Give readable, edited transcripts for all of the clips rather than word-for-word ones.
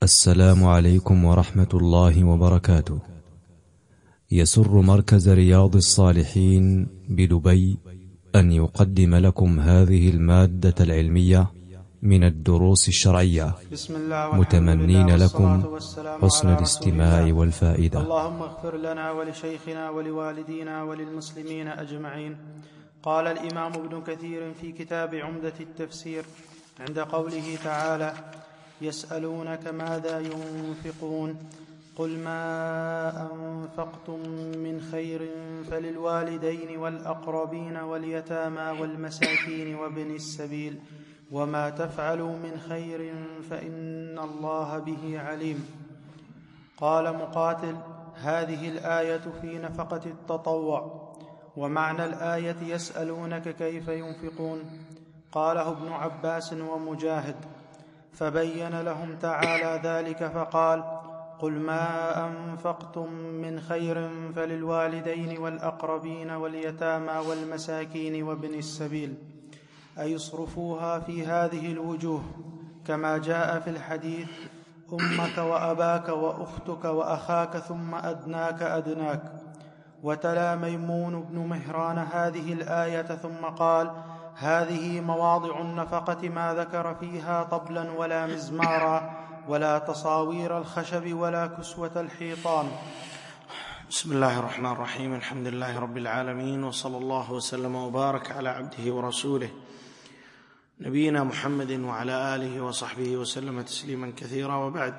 السلام عليكم ورحمة الله وبركاته. يسر مركز رياض الصالحين بدبي أن يقدم لكم هذه المادة العلمية من الدروس الشرعية، متمنين لكم حسن الاستماع والفائدة. اللهم اغفر لنا ولشيخنا ولوالدينا وللمسلمين أجمعين. قال الإمام ابن كثير في كتاب عمدة التفسير عند قوله تعالى: يسألونك ماذا ينفقون قل ما أنفقتم من خير فللوالدين والأقربين واليتامى والمساكين وابن السبيل وما تفعلوا من خير فإن الله به عليم. قال مقاتل: هذه الآية في نفقة التطوع. ومعنى الآية يسألونك كيف ينفقون قاله ابن عباس ومجاهد، فبين لهم تعالى ذلك فقال: قل ما أنفقتم من خير فللوالدين والأقربين واليتامى والمساكين وابن السبيل، أي اصرفوها في هذه الوجوه كما جاء في الحديث: أمك وأباك وأختك وأخاك ثم أدناك أدناك. وتلا ميمون بن مهران هذه الآية ثم قال: هذه مواضع النفقة ما ذكر فيها طبلا ولا مزمارا ولا تصاوير الخشب ولا كسوة الحيطان. بسم الله الرحمن الرحيم. الحمد لله رب العالمين، وصلى الله وسلم وبارك على عبده ورسوله نبينا محمد وعلى آله وصحبه وسلم تسليما كثيرا، وبعد.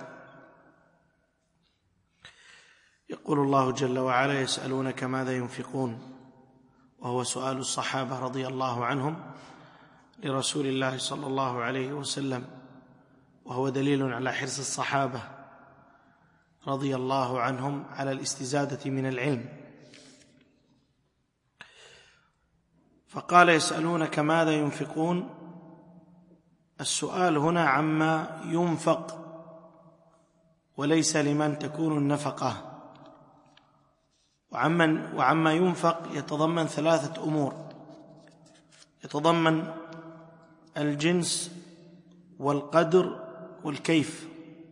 يقول الله جل وعلا: يسألونك ماذا ينفقون، وهو سؤال الصحابة رضي الله عنهم لرسول الله صلى الله عليه وسلم، وهو دليل على حرص الصحابة رضي الله عنهم على الاستزادة من العلم. فقال: يسألونك ماذا ينفقون. السؤال هنا عما ينفق وليس لمن تكون النفقة. وعما ينفق يتضمن ثلاثة أمور: يتضمن الجنس والقدر والكيف.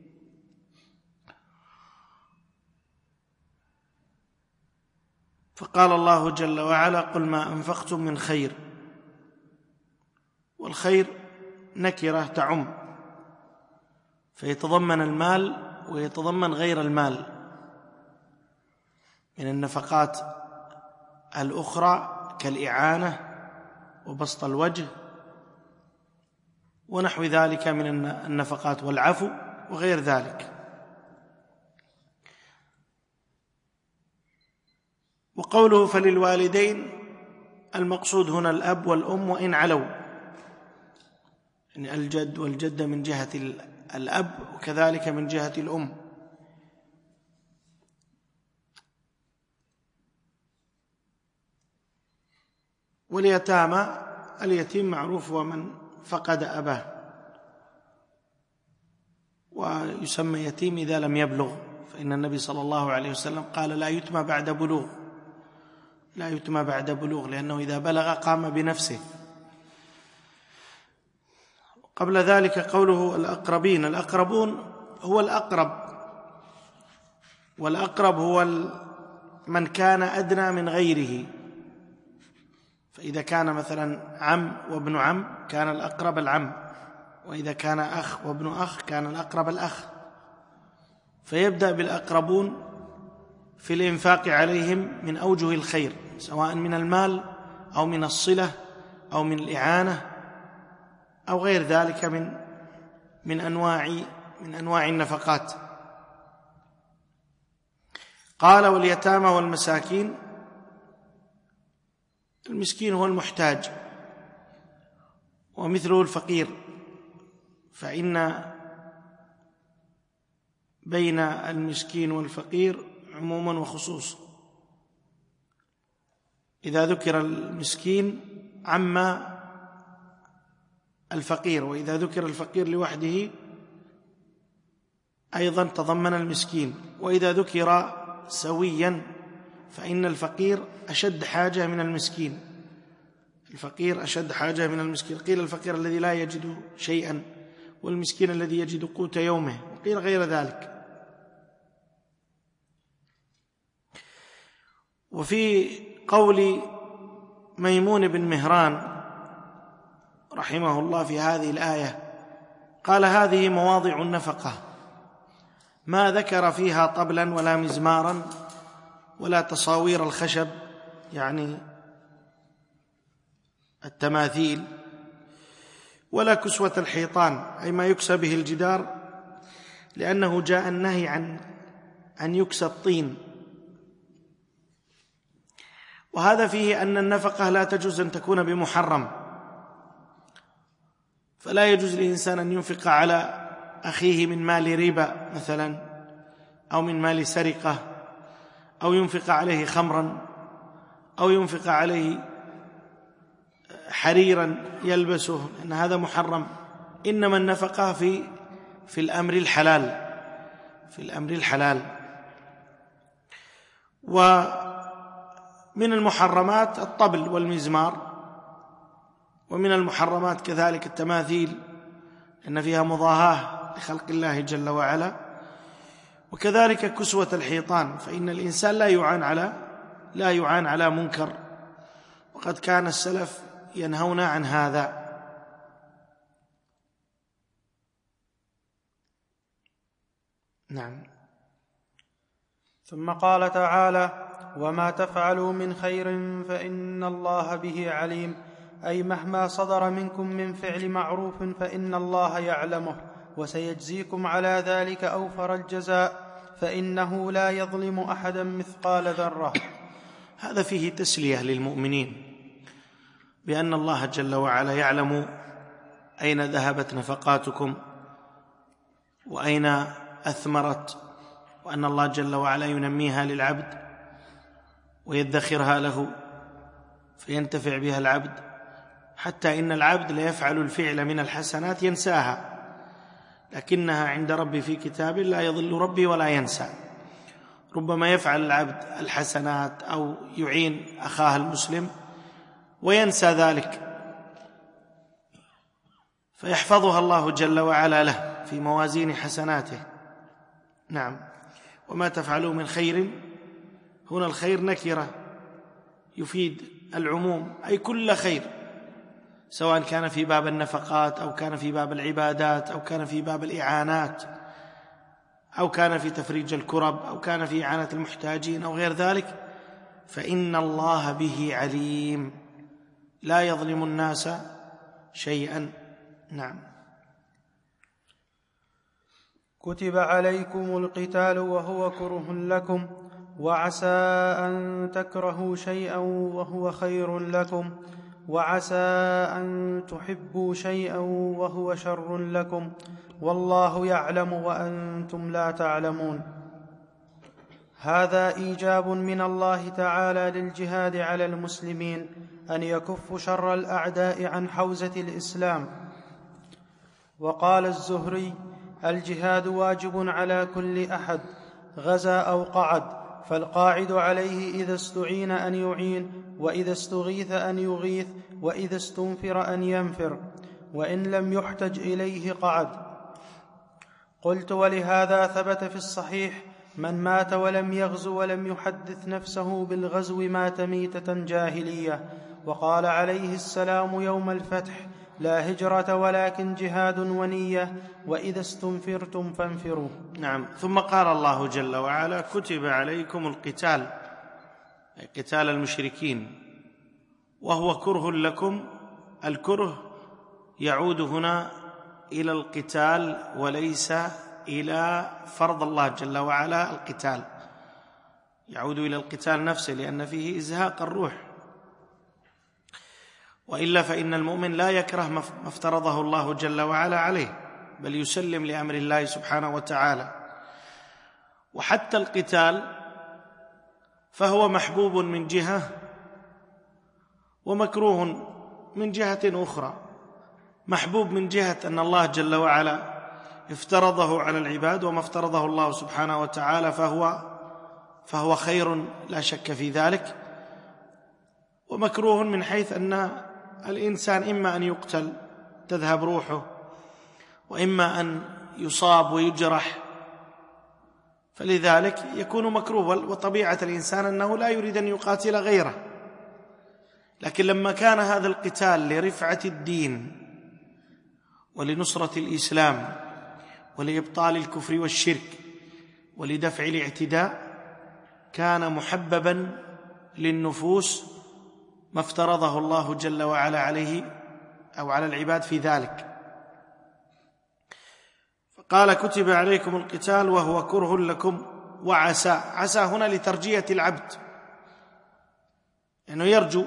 فقال الله جل وعلا: قل ما أنفقتم من خير. والخير نكرة تعم، فيتضمن المال ويتضمن غير المال من النفقات الأخرى كالإعانة وبسط الوجه ونحو ذلك من النفقات والعفو وغير ذلك. وقوله فللوالدين، المقصود هنا الأب والأم وإن علوا، يعني الجد والجدة من جهة الأب وكذلك من جهة الأم. واليتامى، اليتيم معروف ومن فقد أباه، ويسمى يتيم إذا لم يبلغ، فإن النبي صلى الله عليه وسلم قال: لا يتمى بعد بلوغ، لا يتمى بعد بلوغ، لأنه إذا بلغ قام بنفسه. قبل ذلك قوله الأقربين. الأقربون هو الأقرب، والأقرب هو من كان أدنى من غيره. فإذا كان مثلا عم وابن عم كان الأقرب العم، وإذا كان أخ وابن أخ كان الأقرب الأخ. فيبدأ بالأقربون في الإنفاق عليهم من أوجه الخير، سواء من المال أو من الصلة أو من الإعانة أو غير ذلك من أنواع النفقات. قال: واليتامى والمساكين. المسكين هو المحتاج، ومثله الفقير، فإن بين المسكين والفقير عموما وخصوص. إذا ذكر المسكين عم الفقير، وإذا ذكر الفقير لوحده أيضا تضمن المسكين. وإذا ذكر سويا فإن الفقير أشد حاجة من المسكين، الفقير أشد حاجة من المسكين. قيل الفقير الذي لا يجد شيئا، والمسكين الذي يجد قوت يومه. قيل غير ذلك. وفي قول ميمون بن مهران رحمه الله في هذه الآية قال: هذه مواضع النفقة ما ذكر فيها طبلا ولا مزمارا ولا تصاوير الخشب، يعني التماثيل، ولا كسوة الحيطان أي ما يكسى به الجدار، لأنه جاء النهي عن يكسى الطين. وهذا فيه أن النفقة لا تجوز أن تكون بمحرم، فلا يجوز للإنسان أن ينفق على أخيه من مال ربا مثلا، أو من مال سرقة، أو ينفق عليه خمرا، أو ينفق عليه حريرا يلبسه، إن هذا محرم. إنما النفقة في الأمر الحلال، في الأمر الحلال. ومن المحرمات الطبل والمزمار، ومن المحرمات كذلك التماثيل، إن فيها مضاهاة لخلق الله جل وعلا، وكذلك كسوة الحيطان، فإن الإنسان لا يعان على منكر، وقد كان السلف ينهون عن هذا. نعم. ثم قال تعالى: وما تفعلوا من خير فإن الله به عليم، أي مهما صدر منكم من فعل معروف فإن الله يعلمه وسيجزيكم على ذلك أوفر الجزاء، فإنه لا يظلم أحدا مثقال ذرة. هذا فيه تسلية للمؤمنين بأن الله جل وعلا يعلم أين ذهبت نفقاتكم وأين أثمرت، وأن الله جل وعلا ينميها للعبد ويدخرها له فينتفع بها العبد، حتى إن العبد ليفعل الفعل من الحسنات ينساها، لكنها عند ربي في كتاب لا يضل ربي ولا ينسى. ربما يفعل العبد الحسنات أو يعين أخاه المسلم وينسى ذلك، فيحفظها الله جل وعلا له في موازين حسناته. نعم. وما تفعلوا من خير، هنا الخير نكرة يفيد العموم، أي كل خير، سواء كان في باب النفقات أو كان في باب العبادات أو كان في باب الإعانات أو كان في تفريج الكرب أو كان في إعانة المحتاجين أو غير ذلك، فإن الله به عليم، لا يظلم الناس شيئا. نعم. كتب عليكم القتال وهو كره لكم، وعسى أن تكرهوا شيئا وهو خير لكم، وعسى أن تحبوا شيئا وهو شر لكم، والله يعلم وأنتم لا تعلمون. هذا إيجاب من الله تعالى للجهاد على المسلمين أن يكفوا شر الأعداء عن حوزة الإسلام. وقال الزهري: الجهاد واجب على كل أحد غزا أو قعد، فالقاعد عليه إذا استعين أن يعين، وإذا استغيث أن يغيث، وإذا استنفر أن ينفر، وإن لم يحتج إليه قعد. قلت: ولهذا ثبت في الصحيح: من مات ولم يغزو ولم يحدث نفسه بالغزو مات ميتة جاهلية. وقال عليه السلام يوم الفتح: لا هجرة ولكن جهاد ونية، وإذا استنفرتم فانفروا. نعم. ثم قال الله جل وعلا: كتب عليكم القتال، أي قتال المشركين، وهو كره لكم. الكره يعود هنا إلى القتال وليس إلى فرض الله جل وعلا القتال، يعود إلى القتال نفسه، لأن فيه إزهاق الروح، وإلا فإن المؤمن لا يكره ما افترضه الله جل وعلا عليه، بل يسلم لأمر الله سبحانه وتعالى. وحتى القتال فهو محبوب من جهة ومكروه من جهة أخرى. محبوب من جهة أن الله جل وعلا افترضه على العباد، وما افترضه الله سبحانه وتعالى فهو خير لا شك في ذلك. ومكروه من حيث أن الإنسان إما أن يقتل تذهب روحه، وإما أن يصاب ويجرح، فلذلك يكون مكروه. وطبيعة الإنسان أنه لا يريد أن يقاتل غيره، لكن لما كان هذا القتال لرفعة الدين ولنصرة الإسلام ولإبطال الكفر والشرك ولدفع الاعتداء، كان محببا للنفوس ما افترضه الله جل وعلا عليه أو على العباد في ذلك. فقال: كتب عليكم القتال وهو كره لكم وعسى. عسى هنا لترجية العبد، لأنه يرجو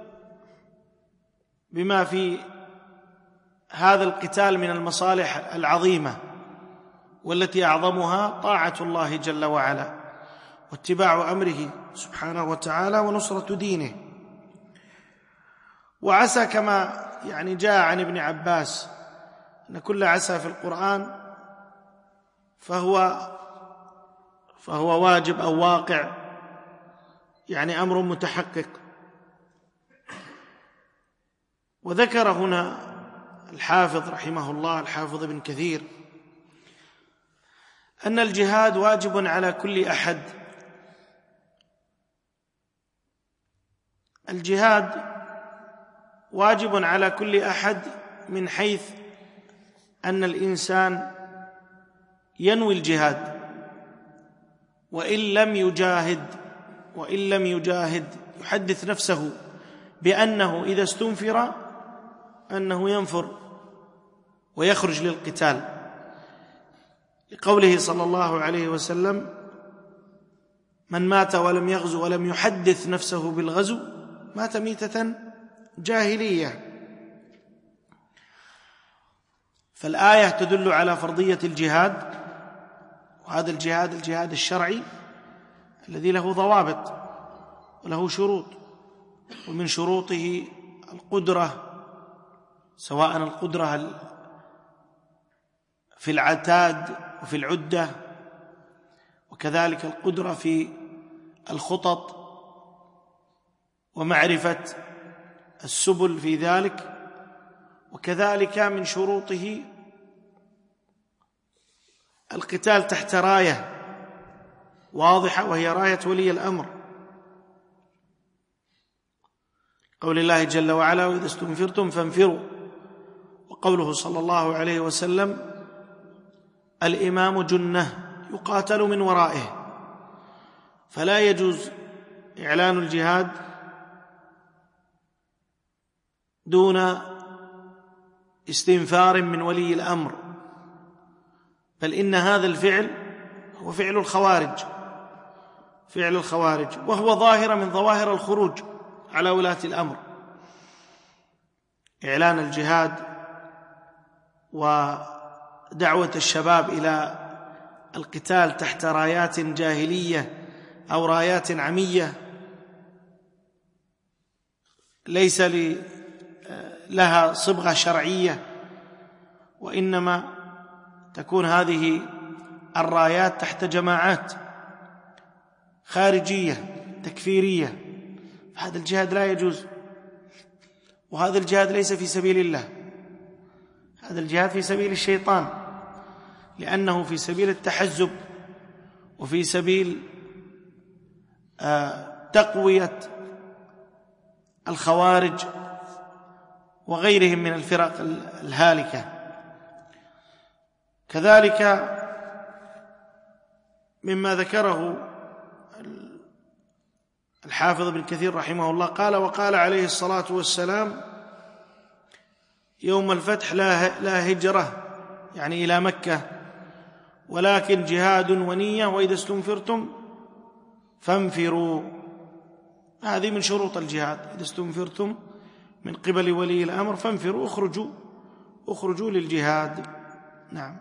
بما في هذا القتال من المصالح العظيمة، والتي أعظمها طاعة الله جل وعلا واتباع أمره سبحانه وتعالى ونصرة دينه. وعسى كما جاء عن ابن عباس أن كل عسى في القرآن فهو واجب أو واقع، أمر متحقق. وذكر هنا الحافظ رحمه الله، الحافظ ابن كثير، أن الجهاد واجب على كل أحد. الجهاد واجب على كل أحد من حيث أن الإنسان ينوي الجهاد، وإن لم يجاهد يحدث نفسه بأنه إذا استنفر أنه ينفر ويخرج للقتال، لقوله صلى الله عليه وسلم: من مات ولم يغزو ولم يحدث نفسه بالغزو مات ميتة جاهلية. فالآية تدل على فرضية الجهاد، وهذا الجهاد الشرعي الذي له ضوابط وله شروط، ومن شروطه القدرة، سواء القدرة في العتاد وفي العدة، وكذلك القدرة في الخطط ومعرفة السبل في ذلك، وكذلك من شروطه القتال تحت راية واضحة، وهي راية ولي الأمر، قول الله جل وعلا: وإذا استنفرتم فانفروا، وقوله صلى الله عليه وسلم: الإمام جنة يقاتل من ورائه. فلا يجوز إعلان الجهاد دون استنفار من ولي الأمر، بل إن هذا الفعل هو فعل الخوارج، وهو ظاهرة من ظواهر الخروج على ولاة الأمر. إعلان الجهاد ودعوة الشباب إلى القتال تحت رايات جاهلية أو رايات عمية ليس لها صبغة شرعية، وإنما تكون هذه الرايات تحت جماعات خارجية تكفيرية. هذا الجهاد لا يجوز، وهذا الجهاد ليس في سبيل الله، هذا الجهاد في سبيل الشيطان، لأنه في سبيل التحزب وفي سبيل تقوية الخوارج وغيرهم من الفرق الهالكة. كذلك مما ذكره الحافظ ابن كثير رحمه الله قال: وقال عليه الصلاة والسلام يوم الفتح: لا هجرة إلى مكة، ولكن جهاد ونية، وإذا استنفرتم فانفروا. هذه من شروط الجهاد: إذا استنفرتم من قبل ولي الأمر فانفروا، اخرجوا للجهاد. نعم.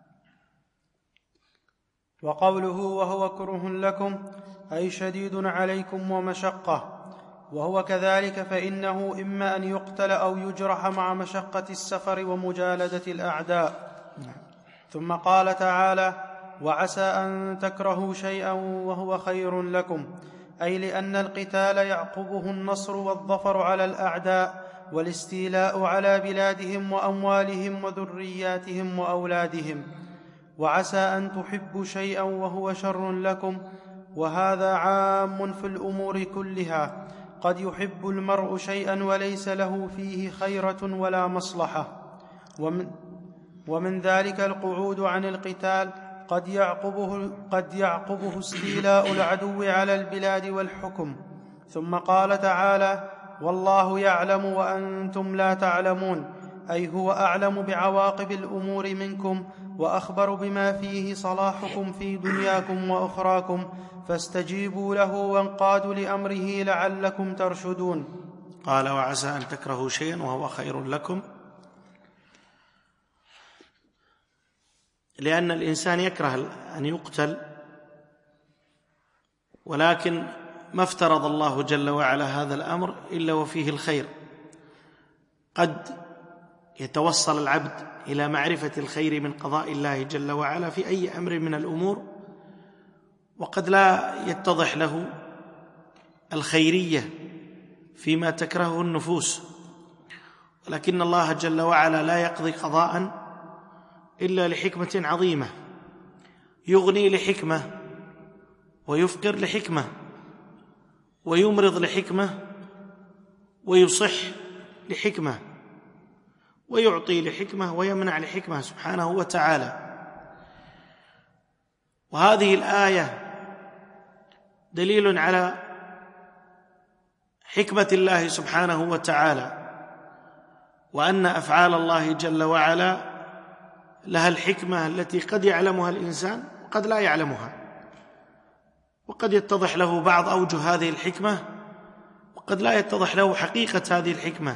وقوله وهو كره لكم أي شديد عليكم ومشقة، وهو كذلك، فإنه إما أن يقتل أو يجرح مع مشقة السفر ومجالدة الأعداء. ثم قال تعالى: وعسى أن تكرهوا شيئا وهو خير لكم، أي لأن القتال يعقبه النصر والظفر على الأعداء والاستيلاء على بلادهم وأموالهم وذرياتهم وأولادهم. وعسى أن تحبوا شيئا وهو شر لكم، وهذا عام في الأمور كلها. قد يحب المرء شيئا وليس له فيه خيرة ولا مصلحة. ومن ذلك القعود عن القتال قد يعقبه استيلاء العدو على البلاد والحكم. ثم قال تعالى: والله يعلم وأنتم لا تعلمون، أي هو أعلم بعواقب الأمور منكم، وأخبر بما فيه صلاحكم في دنياكم وأخراكم، فاستجيبوا له وانقادوا لأمره لعلكم ترشدون. قال: وعسى أن تكرهوا شيئا وهو خير لكم، لأن الإنسان يكره أن يقتل، ولكن ما افترض الله جل وعلا هذا الأمر إلا وفيه الخير. قد يتوصل العبد إلى معرفة الخير من قضاء الله جل وعلا في أي أمر من الأمور، وقد لا يتضح له الخيرية فيما تكرهه النفوس، ولكن الله جل وعلا لا يقضي قضاء إلا لحكمة عظيمة، يغني لحكمة، ويفقر لحكمة، ويمرض لحكمة، ويصح لحكمة، ويعطي لحكمة، ويمنع لحكمة سبحانه وتعالى. وهذه الآية دليل على حكمة الله سبحانه وتعالى، وأن أفعال الله جل وعلا لها الحكمة التي قد يعلمها الإنسان وقد لا يعلمها، وقد يتضح له بعض أوجه هذه الحكمة، وقد لا يتضح له حقيقة هذه الحكمة.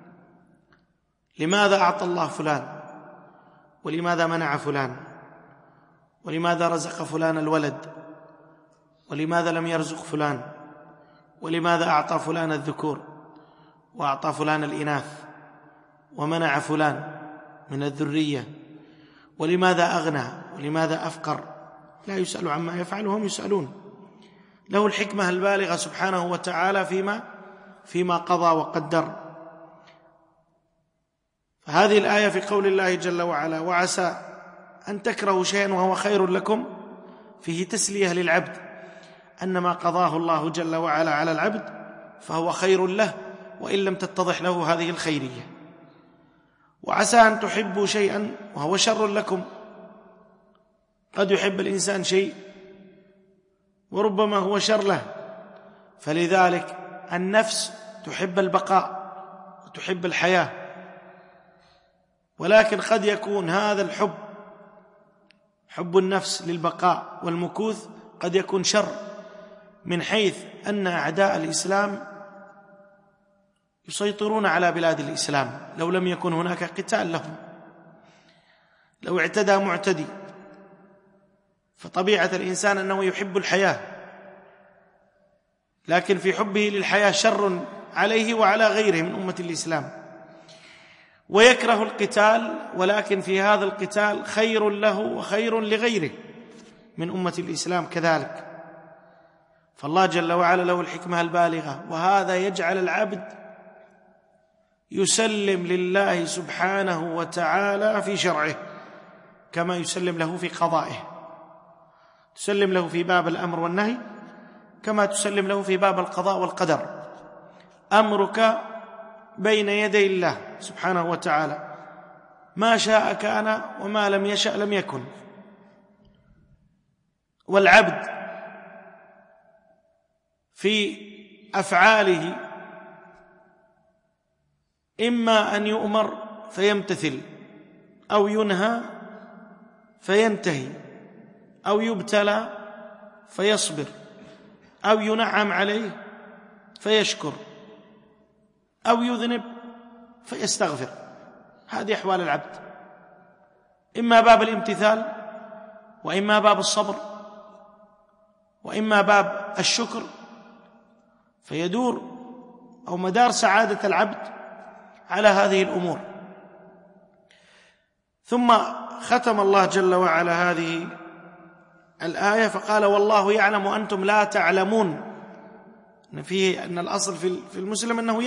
لماذا أعطى الله فلان؟ ولماذا منع فلان؟ ولماذا رزق فلان الولد؟ ولماذا لم يرزق فلان؟ ولماذا أعطى فلان الذكور وأعطى فلان الإناث ومنع فلان من الذرية؟ ولماذا أغنى؟ ولماذا أفقر؟ لا يسأل عما يفعل وهم يسألون. له الحكمة البالغة سبحانه وتعالى فيما قضى وقدر. فهذه الآية في قول الله جل وعلا: وعسى أن تكرهوا شيئا وهو خير لكم، فيه تسلية للعبد أن ما قضاه الله جل وعلا على العبد فهو خير له، وإن لم تتضح له هذه الخيرية. وعسى أن تحبوا شيئا وهو شر لكم، قد يحب الإنسان شيء وربما هو شر له، فلذلك النفس تحب البقاء وتحب الحياة، ولكن قد يكون هذا الحب، حب النفس للبقاء والمكوث، قد يكون شر، من حيث أن أعداء الإسلام يسيطرون على بلاد الإسلام لو لم يكن هناك قتال لهم. لو اعتدى معتدي، فطبيعة الإنسان أنه يحب الحياة، لكن في حبه للحياة شر عليه وعلى غيره من أمة الإسلام، ويكره القتال، ولكن في هذا القتال خير له وخير لغيره من أمة الإسلام كذلك. فالله جل وعلا له الحكمة البالغة، وهذا يجعل العبد يسلم لله سبحانه وتعالى في شرعه كما يسلم له في قضائه. تسلم له في باب الأمر والنهي كما تسلم له في باب القضاء والقدر. أمرك بين يدي الله سبحانه وتعالى، ما شاء كان وما لم يشأ لم يكن. والعبد في أفعاله إما أن يؤمر فيمتثل، أو ينهى فينتهي، أو يبتلى فيصبر، أو ينعم عليه فيشكر، أو يذنب فيستغفر. هذه أحوال العبد، إما باب الامتثال، وإما باب الصبر، وإما باب الشكر، فيدور أو مدار سعادة العبد على هذه الأمور. ثم ختم الله جل وعلا هذه الآية فقال: والله يعلم وأنتم لا تعلمون. أن الأصل في المسلم أنه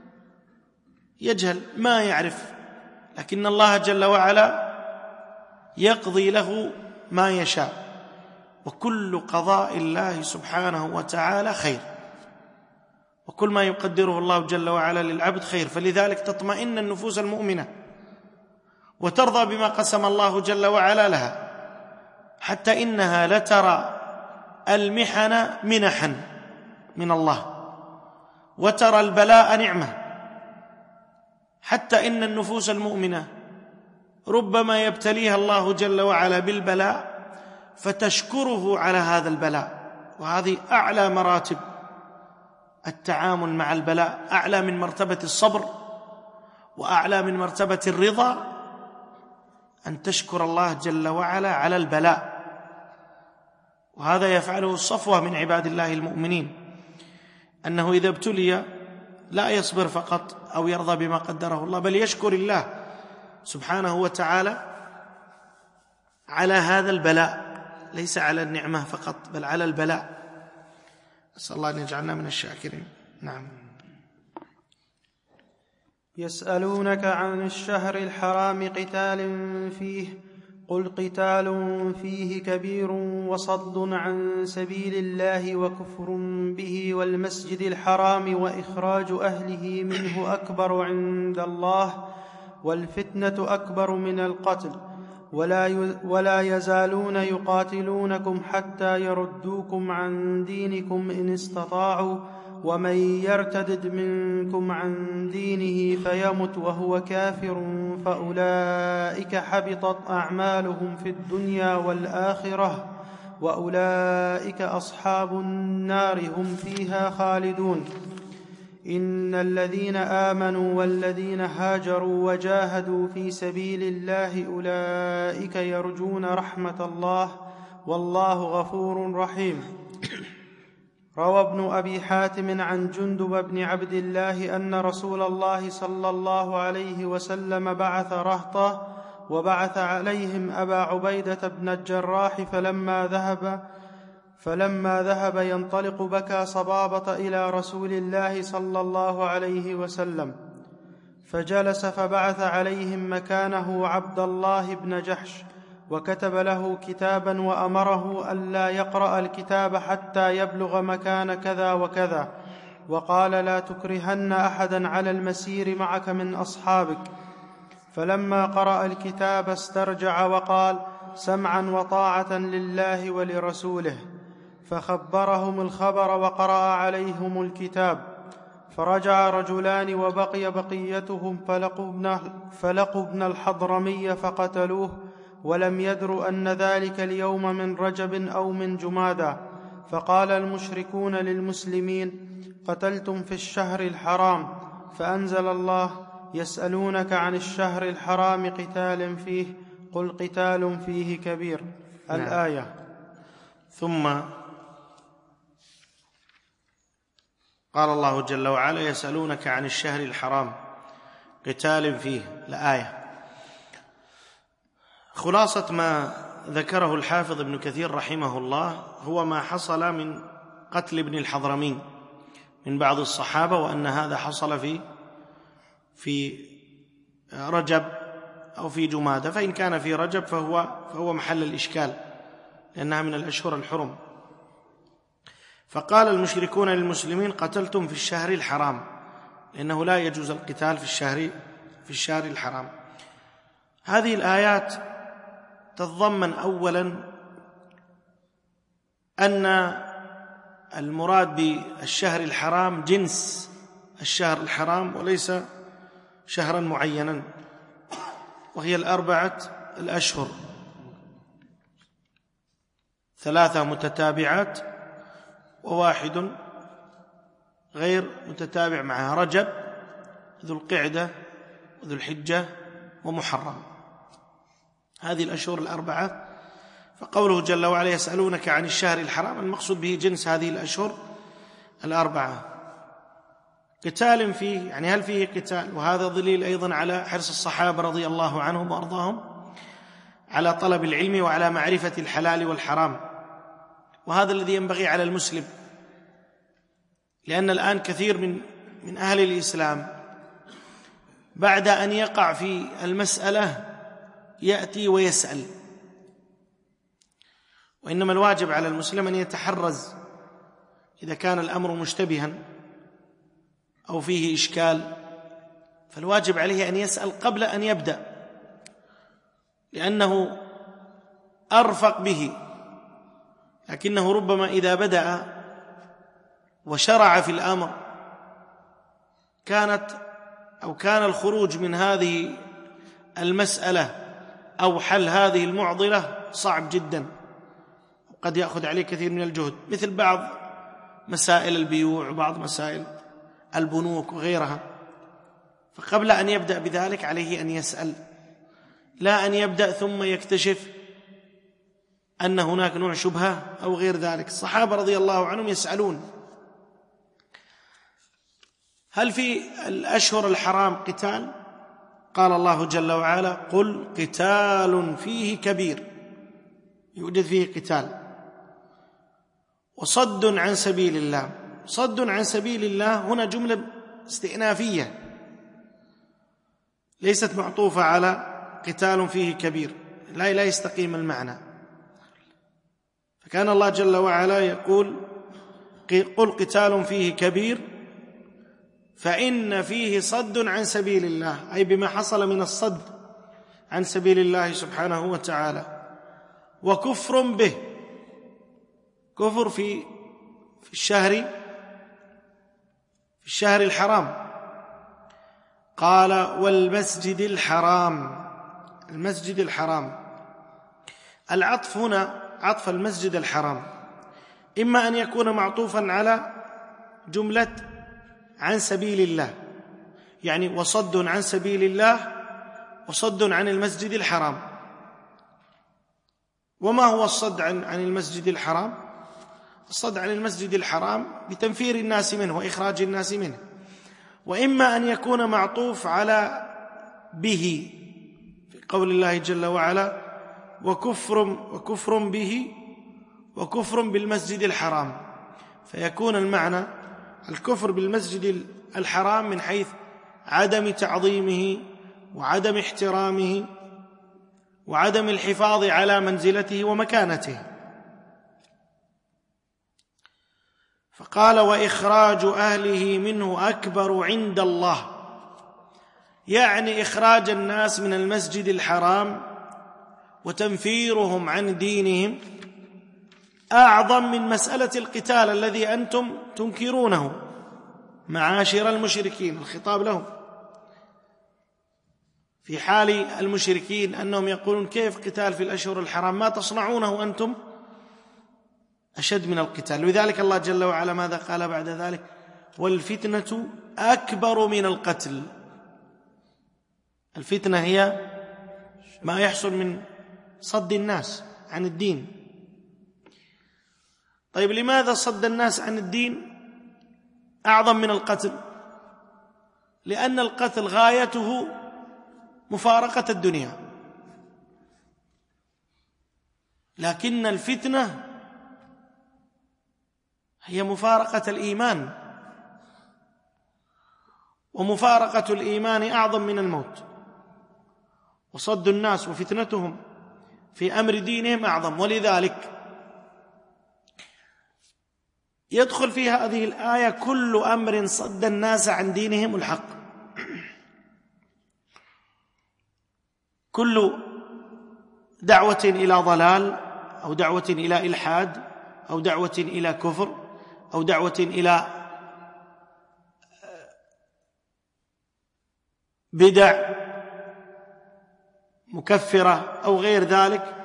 يجهل ما يعرف، لكن الله جل وعلا يقضي له ما يشاء، وكل قضاء الله سبحانه وتعالى خير، وكل ما يقدره الله جل وعلا للعبد خير. فلذلك تطمئن النفوس المؤمنة وترضى بما قسم الله جل وعلا لها، حتى إنها لترى المحن منحا من الله، وترى البلاء نعمة، حتى إن النفوس المؤمنة ربما يبتليها الله جل وعلا بالبلاء فتشكره على هذا البلاء. وهذه أعلى مراتب التعامل مع البلاء، أعلى من مرتبة الصبر وأعلى من مرتبة الرضا، أن تشكر الله جل وعلا على البلاء. وهذا يفعله الصفوة من عباد الله المؤمنين، أنه إذا ابتلي لا يصبر فقط أو يرضى بما قدره الله، بل يشكر الله سبحانه وتعالى على هذا البلاء، ليس على النعمة فقط بل على البلاء. أسأل الله أن يجعلنا من الشاكرين. نعم. يسألونك عن الشهر الحرام قتال فيه، قل قتال فيه كبير وصد عن سبيل الله وكفر به والمسجد الحرام وإخراج أهله منه أكبر عند الله والفتنة أكبر من القتل، ولا يزالون يقاتلونكم حتى يردوكم عن دينكم إن استطاعوا، ومن يرتد منكم عن دينه فيمت وهو كافر فأولئك حبطت أعمالهم في الدنيا والآخرة وأولئك أصحاب النار هم فيها خالدون. إن الذين آمنوا والذين هاجروا وجاهدوا في سبيل الله أولئك يرجون رحمة الله والله غفور رحيم. روى ابن أبي حاتم عن جندب بن عبد الله أن رسول الله صلى الله عليه وسلم بعث رهطا وبعث عليهم أبا عبيدة بن الجراح، فلما ذهب ينطلق بكى صبابة إلى رسول الله صلى الله عليه وسلم، فجلس فبعث عليهم مكانه عبد الله بن جحش، وكتب له كتابا وأمره ألا يقرأ الكتاب حتى يبلغ مكان كذا وكذا، وقال لا تكرهن أحدا على المسير معك من أصحابك. فلما قرأ الكتاب استرجع وقال سمعا وطاعة لله ولرسوله، فخبرهم الخبر وقرأ عليهم الكتاب. فرجع رجلان وبقي بقيتهم فلقوا ابن الحضرمي فقتلوه، ولم يدروا أن ذلك اليوم من رجب أو من جمادى. فقال المشركون للمسلمين قتلتم في الشهر الحرام، فأنزل الله يسألونك عن الشهر الحرام قتال فيه، قل قتال فيه كبير. الآية. ثم قال الله جل وعلا يسألونك عن الشهر الحرام قتال فيه، الآية. خلاصة ما ذكره الحافظ ابن كثير رحمه الله هو ما حصل من قتل ابن الحضرمي من بعض الصحابة، وأن هذا حصل في رجب أو في جمادى، فإن كان في رجب فهو محل الإشكال لأنها من الأشهر الحرم. فقال المشركون للمسلمين قتلتم في الشهر الحرام، لأنه لا يجوز القتال في الشهر الحرام. هذه الآيات تتضمن أولا أن المراد بالشهر الحرام جنس الشهر الحرام وليس شهرا معينا، وهي 4 الأشهر، 3 متتابعات و1 غير متتابع معها، رجب ذو القعدة وذو الحجة ومحرم، هذه الأشهر 4. فقوله جل وعلا يسألونك عن الشهر الحرام المقصود به جنس هذه الأشهر 4. قتال فيه، يعني هل فيه قتال؟ وهذا دليل أيضا على حرص الصحابة رضي الله عنهم وأرضاهم على طلب العلم وعلى معرفة الحلال والحرام، وهذا الذي ينبغي على المسلم، لأن الآن كثير من أهل الإسلام بعد أن يقع في المسألة يأتي ويسأل وإنما الواجب على المسلم أن يتحرز إذا كان الأمر مشتبها أو فيه إشكال، فالواجب عليه أن يسأل قبل أن يبدأ، لأنه أرفق به. لكنه ربما إذا بدأ وشرع في الأمر كان الخروج من هذه المسألة أو حل هذه المعضلة صعب جدا، وقد يأخذ عليه كثير من الجهد، مثل بعض مسائل البيوع وبعض مسائل البنوك وغيرها. فقبل أن يبدأ بذلك عليه أن يسأل، لا أن يبدأ ثم يكتشف أن هناك نوع شبهة أو غير ذلك. الصحابة رضي الله عنهم يسألون: هل في الأشهر الحرام قتال؟ قال الله جل وعلا: قل قتال فيه كبير، يوجد فيه قتال، وصد عن سبيل الله. صد عن سبيل الله هنا جملة استئنافية ليست معطوفة على قتال فيه كبير، لا يستقيم المعنى. فكان الله جل وعلا يقول: قل قتال فيه كبير فإن فيه صد عن سبيل الله، أي بما حصل من الصد عن سبيل الله سبحانه وتعالى، وكفر به، كفر في الشهر الحرام. قال: والمسجد الحرام. المسجد الحرام، العطف هنا عطف المسجد الحرام إما أن يكون معطوفا على جملة عن سبيل الله، يعني وصد عن سبيل الله وصد عن المسجد الحرام. وما هو الصد عن المسجد الحرام؟ الصد عن المسجد الحرام بتنفير الناس منه وإخراج الناس منه. وإما أن يكون معطوف على به في قول الله جل وعلا: وكفر به وكفر بالمسجد الحرام، فيكون المعنى الكفر بالمسجد الحرام من حيث عدم تعظيمه وعدم احترامه وعدم الحفاظ على منزلته ومكانته. فقال: وإخراج أهله منه أكبر عند الله، يعني إخراج الناس من المسجد الحرام وتنفيرهم عن دينهم أعظم من مسألة القتال الذي أنتم تنكرونه معاشر المشركين. الخطاب لهم في حال المشركين أنهم يقولون: كيف قتال في الأشهر الحرام؟ ما تصنعونه أنتم أشد من القتال. لذلك الله جل وعلا ماذا قال بعد ذلك؟ والفتنة أكبر من القتل. الفتنة هي ما يحصل من صد الناس عن الدين. طيب، لماذا صد الناس عن الدين أعظم من القتل؟ لأن القتل غايته مفارقة الدنيا، لكن الفتنة هي مفارقة الإيمان، ومفارقة الإيمان أعظم من الموت، وصد الناس وفتنتهم في أمر دينهم أعظم. ولذلك يدخل في هذه الآية كل أمر صد الناس عن دينهم الحق، كل دعوة إلى ضلال أو دعوة إلى إلحاد أو دعوة إلى كفر أو دعوة إلى بدع مكفرة أو غير ذلك،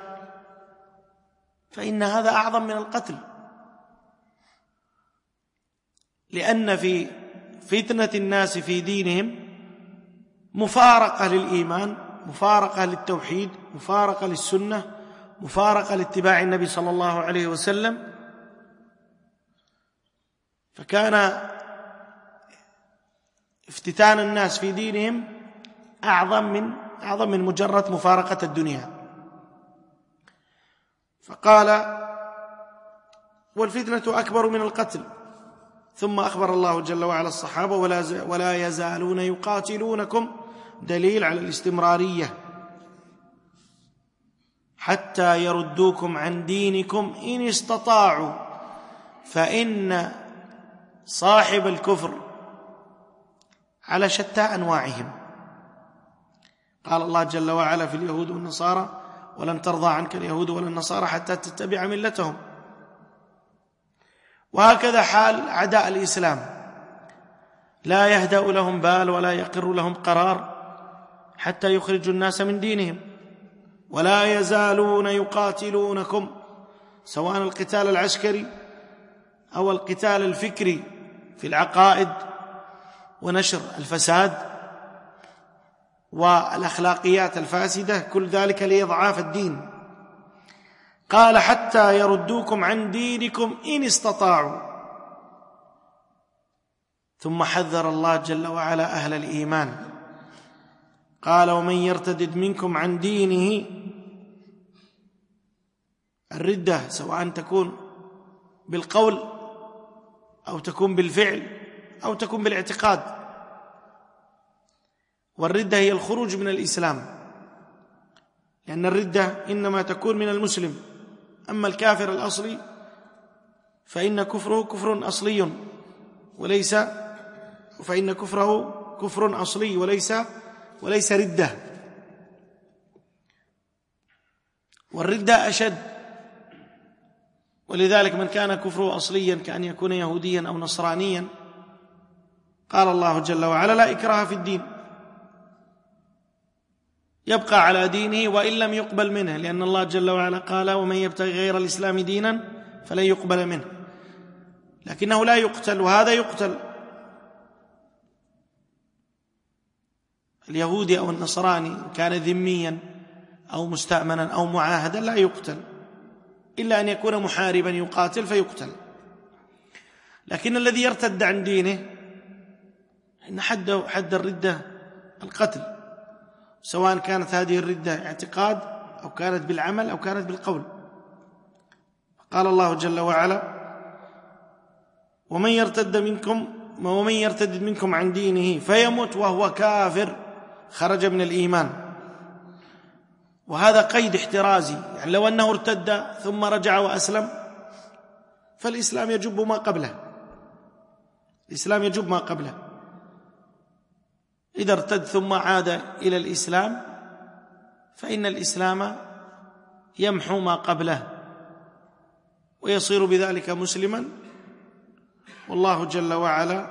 فإن هذا أعظم من القتل، لأن في فتنة الناس في دينهم مفارقة للإيمان، مفارقة للتوحيد، مفارقة للسنة، مفارقة لاتباع النبي صلى الله عليه وسلم. فكان افتتان الناس في دينهم أعظم من مجرد مفارقة الدنيا. فقال: والفتنة أكبر من القتل. ثم أخبر الله جل وعلا الصحابة: ولا يزالون يقاتلونكم، دليل على الاستمرارية، حتى يردوكم عن دينكم إن استطاعوا، فإن صاحب الكفر على شتى أنواعهم. قال الله جل وعلا في اليهود والنصارى: ولن ترضى عنك اليهود ولا النصارى حتى تتبع ملتهم. وهكذا حال أعداء الإسلام، لا يهدأ لهم بال ولا يقر لهم قرار حتى يخرجوا الناس من دينهم، ولا يزالون يقاتلونكم، سواء القتال العسكري أو القتال الفكري في العقائد ونشر الفساد والأخلاقيات الفاسدة، كل ذلك لإضعاف الدين. قال: حتى يردوكم عن دينكم إن استطاعوا. ثم حذر الله جل وعلا أهل الإيمان، قال: ومن يرتد منكم عن دينه، الردة سواء تكون بالقول أو تكون بالفعل أو تكون بالاعتقاد، والردة هي الخروج من الإسلام، لأن الردة إنما تكون من المسلم، أما الكافر الأصلي فإن كفره كفر أصلي وليس وليس ردة. والردة أشد، ولذلك من كان كفره أصليا كأن يكون يهوديا أو نصرانيا، قال الله جل وعلا: لا إكراه في الدين، يبقى على دينه وإن لم يقبل منه، لأن الله جل وعلا قال: ومن يبتغي غير الإسلام دينا فلن يقبل منه، لكنه لا يقتل، وهذا يقتل. اليهودي أو النصراني كان ذميا أو مستأمنا أو معاهدا لا يقتل، إلا أن يكون محاربا يقاتل فيقتل. لكن الذي يرتد عن دينه إن حد الردة القتل، سواء كانت هذه الردة اعتقاد أو كانت بالعمل أو كانت بالقول. قال الله جل وعلا: ومن يرتد منكم عن دينه فيمت وهو كافر خرج من الإيمان. وهذا قيد احترازي، يعني لو أنه ارتد ثم رجع وأسلم فالإسلام يجب ما قبله. إذا ارتد ثم عاد إلى الإسلام فإن الإسلام يمحو ما قبله ويصير بذلك مسلما، والله جل وعلا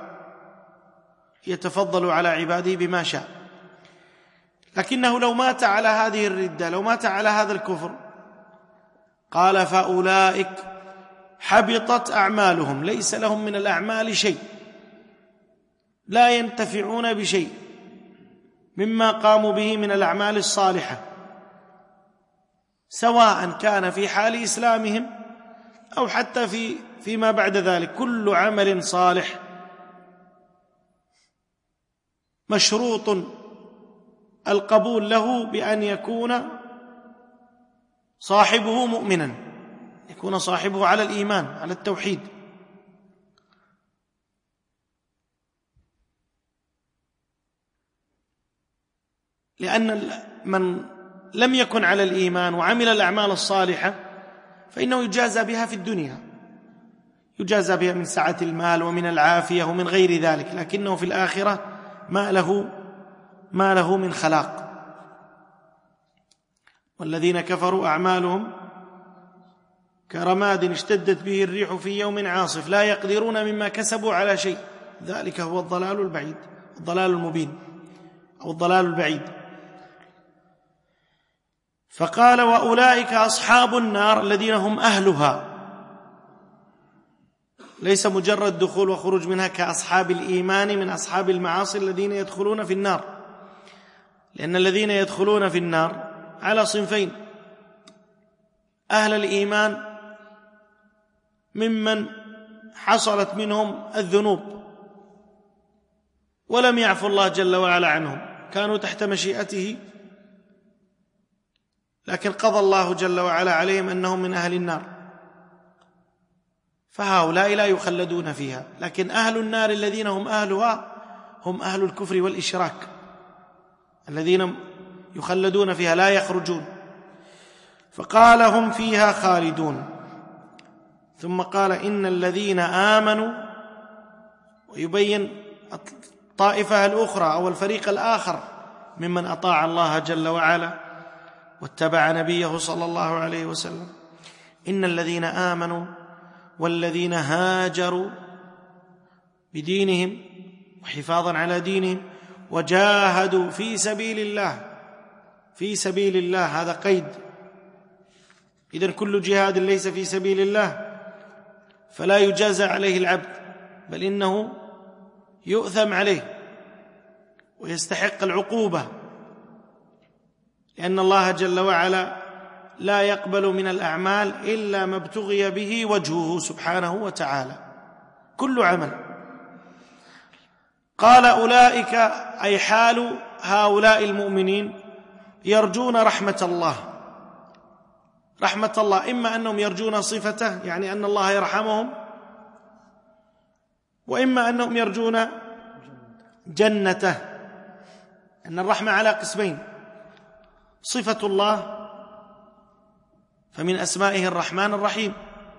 يتفضل على عباده بما شاء. لكنه لو مات على هذه الردة، لو مات على هذا الكفر، قال: فأولئك حبطت أعمالهم، ليس لهم من الأعمال شيء، لا ينتفعون بشيء مما قاموا به من الأعمال الصالحة، سواء كان في حال إسلامهم أو حتى فيما بعد ذلك. كل عمل صالح مشروط القبول له بأن يكون صاحبه مؤمنا، يكون صاحبه على الإيمان، على التوحيد. لأن من لم يكن على الإيمان وعمل الأعمال الصالحة فإنه يجازى بها في الدنيا، يجازى بها من سعة المال ومن العافية ومن غير ذلك، لكنه في الآخرة ما له من خلاق. والذين كفروا أعمالهم كرماد اشتدت به الريح في يوم عاصف لا يقدرون مما كسبوا على شيء، ذلك هو الضلال البعيد، الضلال المبين أو الضلال البعيد. فقال: وأولئك أصحاب النار الذين هم أهلها، ليس مجرد دخول وخروج منها كأصحاب الإيمان من أصحاب المعاصي الذين يدخلون في النار، لأن الذين يدخلون في النار على صنفين: أهل الإيمان ممن حصلت منهم الذنوب ولم يعفو الله جل وعلا عنهم، كانوا تحت مشيئته، لكن قضى الله جل وعلا عليهم أنهم من أهل النار، فهؤلاء لا يخلدون فيها. لكن أهل النار الذين هم أهلها هم أهل الكفر والإشراك، الذين يخلدون فيها لا يخرجون. فقال هم فيها خالدون. ثم قال إن الذين آمنوا، ويبين الطائفة الأخرى أو الفريق الآخر ممن أطاع الله جل وعلا واتبع نبيه صلى الله عليه وسلم. إن الذين آمنوا والذين هاجروا بدينهم وحفاظا على دينهم وجاهدوا في سبيل الله، في سبيل الله هذا قيد، إذن كل جهاد ليس في سبيل الله فلا يجازى عليه العبد، بل إنه يؤثم عليه ويستحق العقوبة، لأن الله جل وعلا لا يقبل من الأعمال إلا ما ابتغي به وجهه سبحانه وتعالى، كل عمل. قال أولئك أي حال هؤلاء المؤمنين يرجون رحمة الله. رحمة الله إما أنهم يرجون صفته، يعني أن الله يرحمهم، وإما أنهم يرجون جنته، أن الرحمة على قسمين: صفة الله فمن أسمائه الرحمن الرحيم،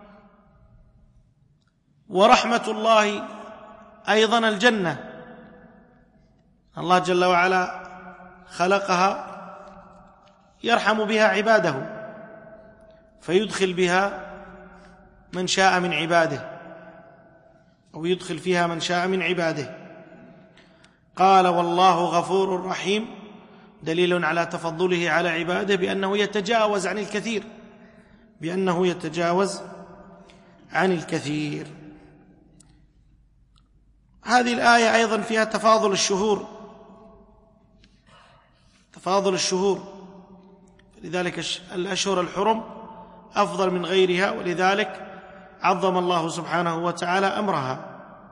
ورحمة الله أيضا الجنة، الله جل وعلا خلقها يرحم بها عباده فيدخل بها من شاء من عباده، أو يدخل فيها من شاء من عباده. قال والله غفور رحيم، دليل على تفضله على عباده بأنه يتجاوز عن الكثير، بأنه يتجاوز عن الكثير. هذه الآية أيضا فيها تفاضل الشهور، تفاضل الشهور، لذلك الأشهر الحرم أفضل من غيرها، ولذلك عظم الله سبحانه وتعالى أمرها.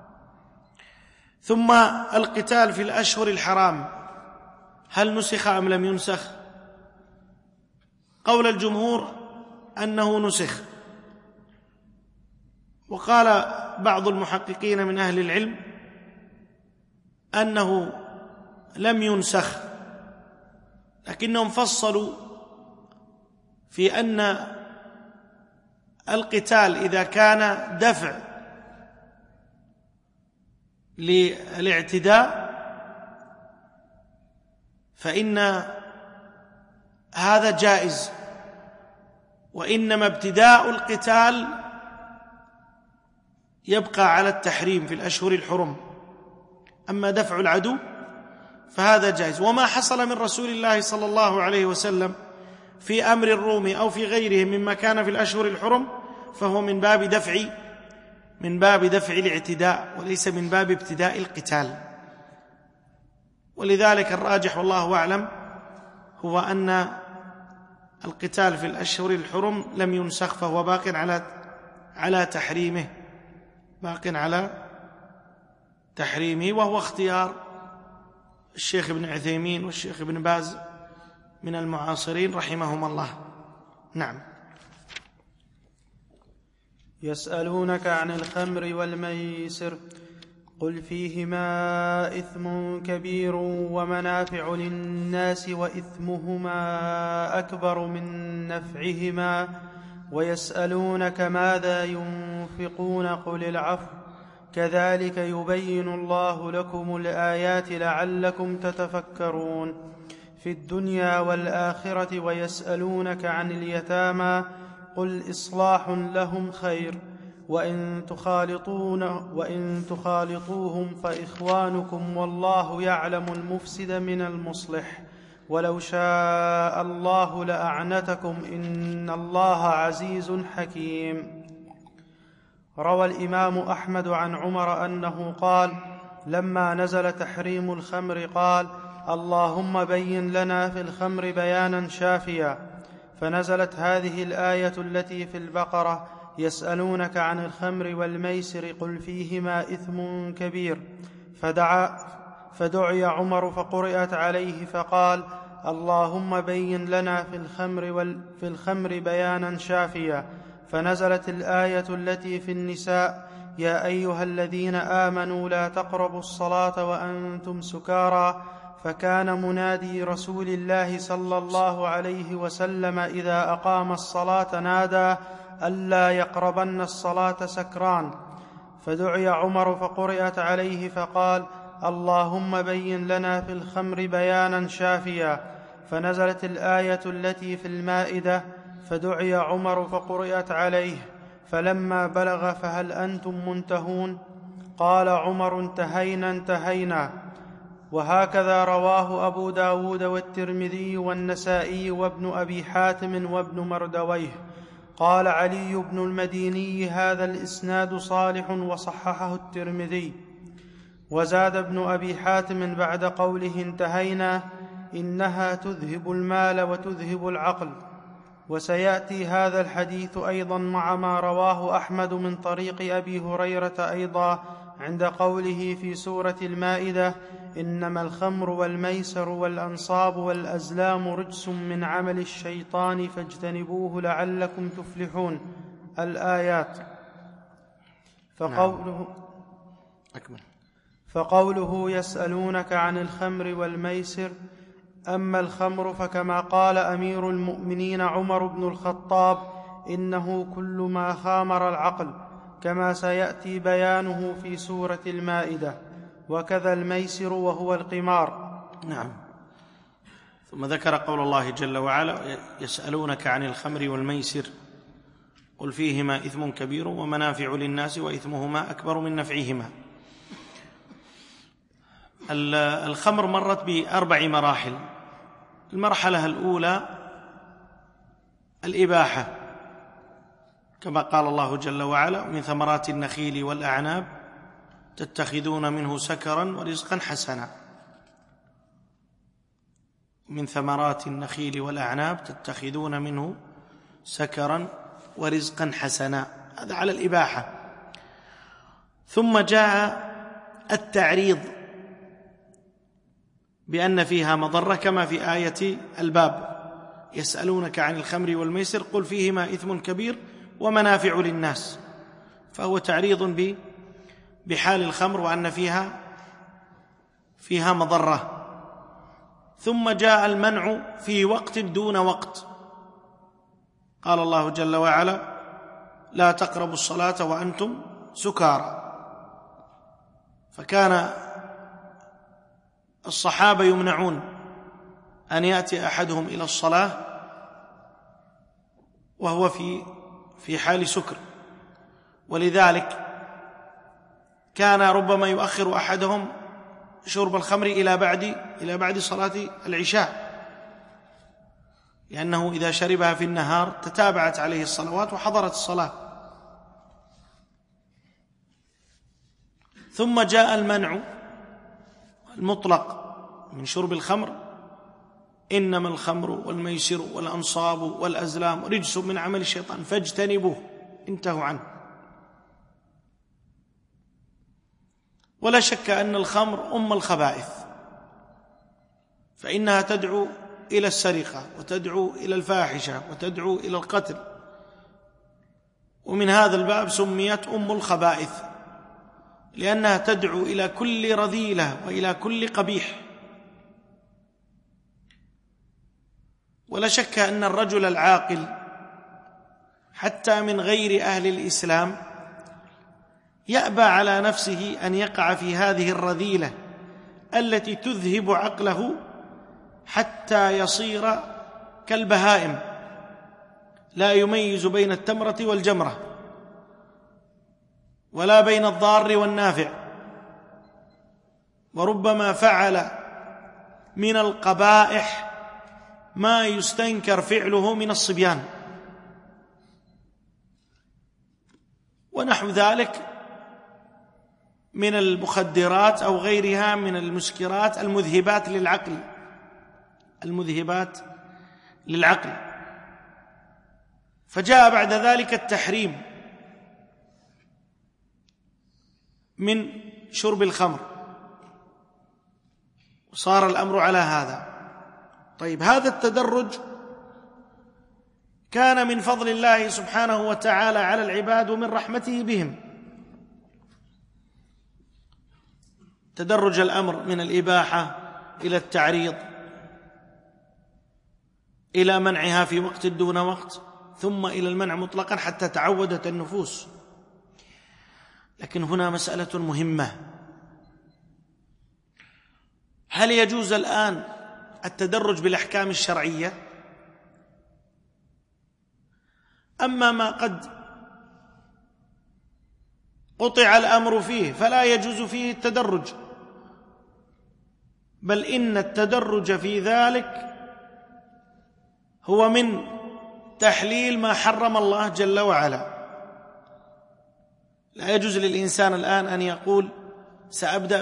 ثم القتال في الأشهر الحرام هل نسخ أم لم ينسخ؟ قول الجمهور أنه نسخ، وقال بعض المحققين من أهل العلم أنه لم ينسخ، لكنهم فصلوا في أن القتال إذا كان دفع للاعتداء فإن هذا جائز، وإنما ابتداء القتال يبقى على التحريم في الأشهر الحرم، أما دفع العدو فهذا جائز. وما حصل من رسول الله صلى الله عليه وسلم في أمر الروم أو في غيرهم مما كان في الأشهر الحرم فهو من باب دفع الاعتداء، وليس من باب ابتداء القتال. ولذلك الراجح والله أعلم هو أن القتال في الأشهر الحرم لم ينسخ، فهو باق على تحريمه، باق على تحريمه، وهو اختيار الشيخ ابن عثيمين والشيخ ابن باز من المعاصرين رحمهم الله. نعم. يسألونك عن الخمر والميسر قل فيهما إثم كبير ومنافع للناس وإثمهما أكبر من نفعهما ويسألونك ماذا ينفقون قل العفو كذلك يبين الله لكم الآيات لعلكم تتفكرون في الدنيا والآخرة ويسألونك عن اليتامى قل إصلاح لهم خير وإن تخالطوهم فإخوانكم والله يعلم المفسد من المصلح ولو شاء الله لأعنتكم إن الله عزيز حكيم. روى الإمام أحمد عن عمر أنه قال لما نزل تحريم الخمر قال اللهم بين لنا في الخمر بيانا شافيا، فنزلت هذه الآية التي في البقرة يسألونك عن الخمر والميسر قل فيهما إثم كبير، فدعي عمر فقرئت عليه فقال اللهم بين لنا في الخمر بيانا شافيا، فنزلت الآية التي في النساء يا أيها الذين آمنوا لا تقربوا الصلاة وأنتم سكارى، فكان منادي رسول الله صلى الله عليه وسلم إذا أقام الصلاة نادى: ألا يقربن الصلاة سكران. فدعي عمر فقرئت عليه فقال: اللهم بين لنا في الخمر بيانا شافيا. فنزلت الآية التي في المائدة: فدعي عمر فقرئت عليه: فلما بلغ فهل أنتم منتهون؟ قال عمر: انتهينا. وهكذا رواه أبو داود والترمذي والنسائي وابن أبي حاتم وابن مردويه. قال علي بن المديني: هذا الإسناد صالح وصححه الترمذي. وزاد ابن أبي حاتم بعد قوله انتهينا: إنها تذهب المال وتذهب العقل. وسيأتي هذا الحديث أيضا مع ما رواه أحمد من طريق أبي هريرة أيضا عند قوله في سورة المائدة: إنما الخمر والميسر والأنصاب والأزلام رجس من عمل الشيطان فاجتنبوه لعلكم تفلحون. الآيات. فقوله يسألونك عن الخمر والميسر: أما الخمر فكما قال أمير المؤمنين عمر بن الخطاب: إنه كل ما خامر العقل، كما سيأتي بيانه في سورة المائدة. وكذا الميسر وهو القمار. نعم. ثم ذكر قول الله جل وعلا: يسألونك عن الخمر والميسر قل فيهما إثم كبير ومنافع للناس وإثمهما أكبر من نفعهما. الخمر مرت ب4 مراحل. المرحلة الأولى الإباحة، كما قال الله جل وعلا: من ثمرات النخيل والأعناب تتخذون منه سكرا ورزقا حسنا. من ثمرات النخيل والأعناب تتخذون منه سكرا ورزقا حسنا، هذا على الإباحة. ثم جاء التعريض بأن فيها مضرة، كما في آية الباب: يسألونك عن الخمر والميسر قل فيهما إثم كبير ومنافع للناس. فهو تعريض بحال الخمر وأن فيها مضرة. ثم جاء المنع في وقت دون وقت. قال الله جل وعلا: لا تقربوا الصلاة وأنتم سكارى. فكان الصحابة يمنعون أن يأتي أحدهم إلى الصلاة وهو في حال سكر، ولذلك كان ربما يؤخر أحدهم شرب الخمر إلى بعد صلاة العشاء، لأنه إذا شربها في النهار تتابعت عليه الصلوات وحضرت الصلاة. ثم جاء المنع المطلق من شرب الخمر: إنما الخمر والميسر والأنصاب والأزلام رجس من عمل الشيطان فاجتنبوه، انتهوا عنه. ولا شك أن الخمر أم الخبائث، فإنها تدعو إلى السرقة وتدعو إلى الفاحشة وتدعو إلى القتل، ومن هذا الباب سميت أم الخبائث، لأنها تدعو إلى كل رذيلة وإلى كل قبيح. ولا شك أن الرجل العاقل حتى من غير أهل الإسلام يأبى على نفسه أن يقع في هذه الرذيلة التي تذهب عقله حتى يصير كالبهائم، لا يميز بين التمرة والجمرة ولا بين الضار والنافع، وربما فعل من القبائح ما يستنكر فعله من الصبيان ونحو ذلك من المخدرات أو غيرها من المسكرات المذهبات للعقل. فجاء بعد ذلك التحريم من شرب الخمر، وصار الأمر على هذا. طيب، هذا التدرج كان من فضل الله سبحانه وتعالى على العباد ومن رحمته بهم. تدرج الأمر من الإباحة إلى التعريض إلى منعها في وقت دون وقت، ثم إلى المنع مطلقا حتى تعودت النفوس. لكن هنا مسألة مهمة: هل يجوز الآن التدرج بالأحكام الشرعية؟ أما ما قد قطع الأمر فيه فلا يجوز فيه التدرج، بل إن التدرج في ذلك هو من تحليل ما حرم الله جل وعلا. لا يجوز للإنسان الآن أن يقول سأبدأ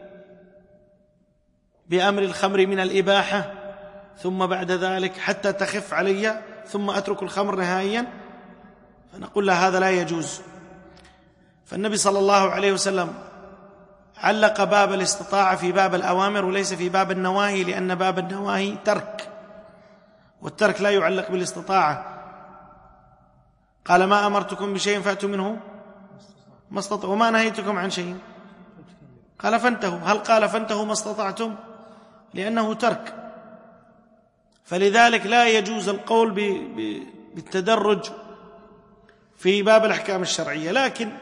بأمر الخمر من الإباحة، ثم بعد ذلك حتى تخف علي ثم أترك الخمر نهائيا، فنقول له هذا لا يجوز. فالنبي صلى الله عليه وسلم علق باب الاستطاعة في باب الأوامر وليس في باب النواهي، لأن باب النواهي ترك، والترك لا يعلق بالاستطاعة. قال: ما أمرتكم بشيء فأتوا منه ما استطعتم وما نهيتكم عن شيء قال فانتهوا. هل قال فانتهوا ما استطعتم؟ لأنه ترك. فلذلك لا يجوز القول بالتدرج في باب الأحكام الشرعية. لكن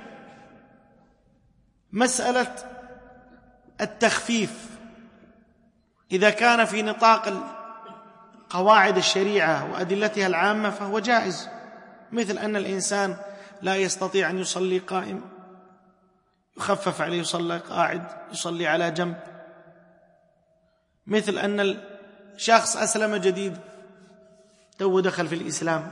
مسألة التخفيف إذا كان في نطاق قواعد الشريعة وأدلتها العامة فهو جائز، مثل أن الإنسان لا يستطيع أن يصلي قائم، يخفف عليه يصلي قاعد، يصلي على جنب. مثل أن الشخص أسلم جديد تو دخل في الإسلام،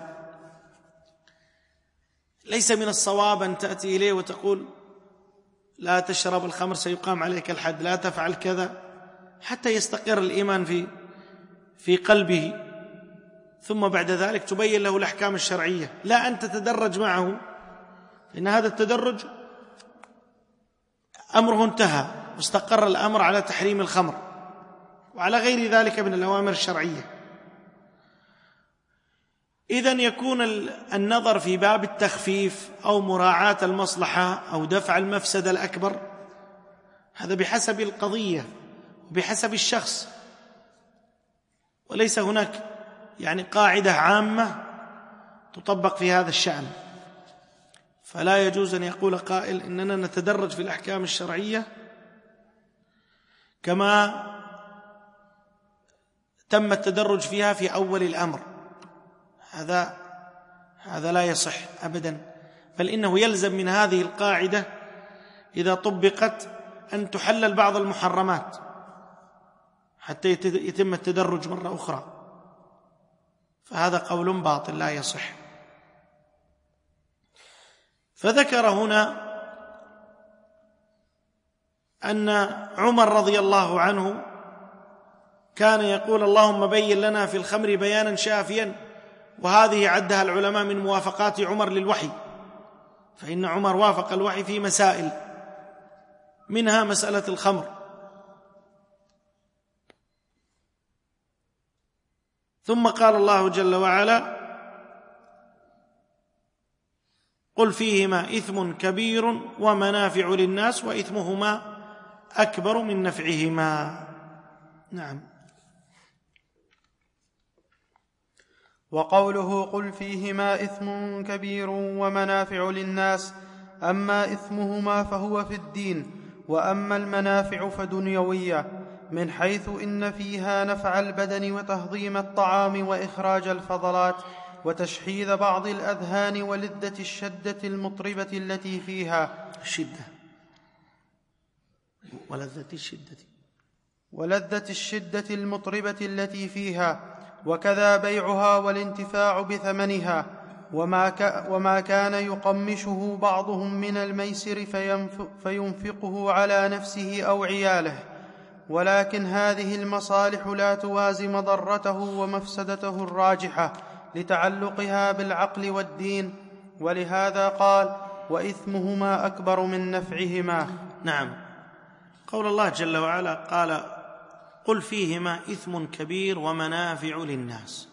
ليس من الصواب أن تأتي إليه وتقول لا تشرب الخمر سيقام عليك الحد، لا تفعل كذا، حتى يستقر الإيمان في قلبه، ثم بعد ذلك تبين له الأحكام الشرعية، لا أن تتدرج معه، إن هذا التدرج أمره انتهى واستقر الأمر على تحريم الخمر وعلى غير ذلك من الأوامر الشرعية. إذن يكون النظر في باب التخفيف أو مراعاة المصلحة أو دفع المفسدة الأكبر، هذا بحسب القضية وبحسب الشخص، وليس هناك قاعدة عامة تطبق في هذا الشأن. فلا يجوز أن يقول قائل إننا نتدرج في الأحكام الشرعية كما تم التدرج فيها في أول الأمر، هذا لا يصح أبدا، بل إنه يلزم من هذه القاعدة إذا طبقت أن تحلل بعض المحرمات حتى يتم التدرج مرة أخرى، فهذا قول باطل لا يصح. فذكر هنا أن عمر رضي الله عنه كان يقول اللهم بين لنا في الخمر بيانا شافيا، وهذه عدها العلماء من موافقات عمر للوحي، فإن عمر وافق الوحي في مسائل، منها مسألة الخمر. ثم قال الله جل وعلا قل فيهما إثم كبير ومنافع للناس وإثمهما أكبر من نفعهما. نعم. وقوله قل فيهما إثم كبير ومنافع للناس، أما إثمهما فهو في الدين، وأما المنافع فدنيوية، من حيث إن فيها نفع البدن وتهضيم الطعام وإخراج الفضلات وتشحيذ بعض الأذهان ولذة الشدة المطربة التي فيها ولذة الشدة المطربة التي فيها، وكذا بيعها والانتفاع بثمنها، وما كان يقمشه بعضهم من الميسر فينفقه على نفسه أو عياله، ولكن هذه المصالح لا توازي مضرته ومفسدته الراجحة لتعلقها بالعقل والدين، ولهذا قال وإثمهما أكبر من نفعهما. نعم. قول الله جل وعلا قال قل فيهما إثم كبير ومنافع للناس،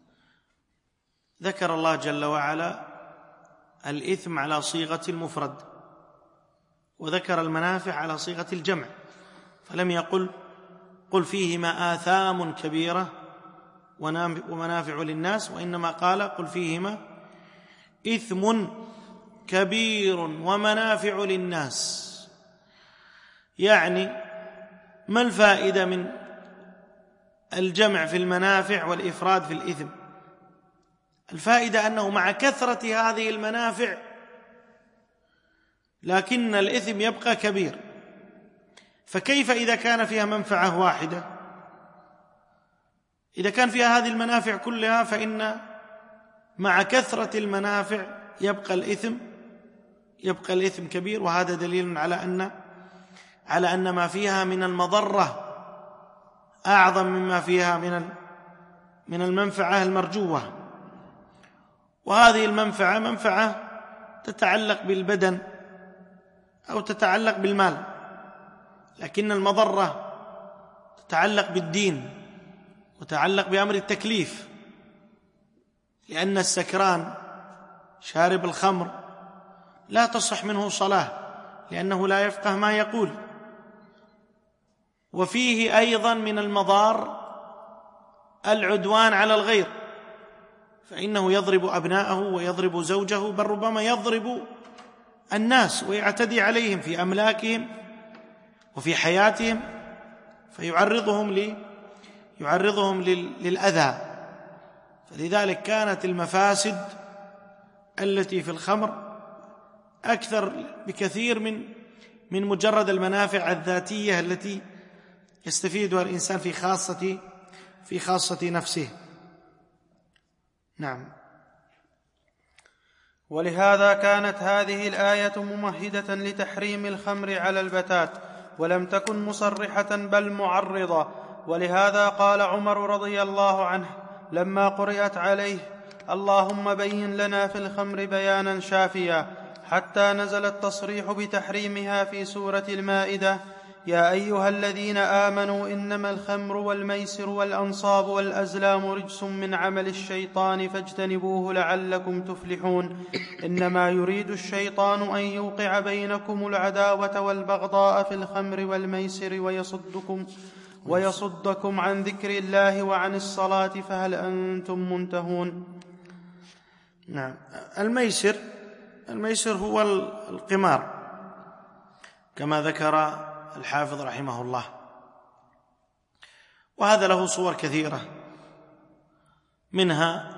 ذكر الله جل وعلا الإثم على صيغة المفرد، وذكر المنافع على صيغة الجمع، فلم يقل قل فيهما آثام كبيرة ومنافع للناس، وإنما قال قل فيهما إثم كبير ومنافع للناس. يعني ما الفائدة من الجمع في المنافع والإفراد في الإثم؟ الفائدة أنه مع كثرة هذه المنافع لكن الإثم يبقى كبير، فكيف إذا كان فيها منفعة واحدة؟ إذا كان فيها هذه المنافع كلها فإن مع كثرة المنافع يبقى الإثم كبير، وهذا دليل على أن ما فيها من المضرة أعظم مما فيها من المنفعة المرجوة. وهذه المنفعة منفعة تتعلق بالبدن أو تتعلق بالمال، لكن المضرة تتعلق بالدين وتتعلق بأمر التكليف، لأن السكران شارب الخمر لا تصح منه صلاة لأنه لا يفقه ما يقول. وفيه أيضا من المضار العدوان على الغير، فإنه يضرب أبناءه ويضرب زوجه، بل ربما يضرب الناس ويعتدي عليهم في أملاكهم وفي حياتهم، فيعرضهم للأذى. فلذلك كانت المفاسد التي في الخمر أكثر بكثير من مجرد المنافع الذاتية التي يستفيدها الإنسان في خاصة نفسه. نعم. ولهذا كانت هذه الآية ممهدة لتحريم الخمر على البتات، ولم تكن مصرحة بل معرضة. ولهذا قال عمر رضي الله عنه لما قرئت عليه اللهم بين لنا في الخمر بيانا شافيا، حتى نزل التصريح بتحريمها في سورة المائدة: يا أيها الذين آمنوا إنما الخمر والميسر والأنصاب والأزلام رجس من عمل الشيطان فاجتنبوه لعلكم تفلحون. إنما يريد الشيطان أن يوقع بينكم العداوة والبغضاء في الخمر والميسر ويصدكم عن ذكر الله وعن الصلاة فهل أنتم منتهون. نعم. الميسر هو القمار كما ذكر الحافظ رحمه الله، وهذا له صور كثيرة، منها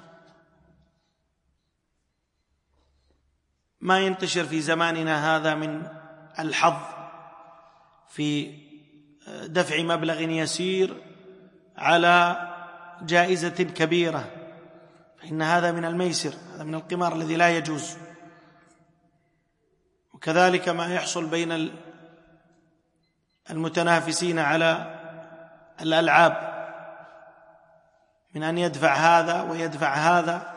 ما ينتشر في زماننا هذا من الحظ في دفع مبلغ يسير على جائزة كبيرة، فإن هذا من الميسر، هذا من القمار الذي لا يجوز. وكذلك ما يحصل بين المتنافسين على الألعاب من أن يدفع هذا ويدفع هذا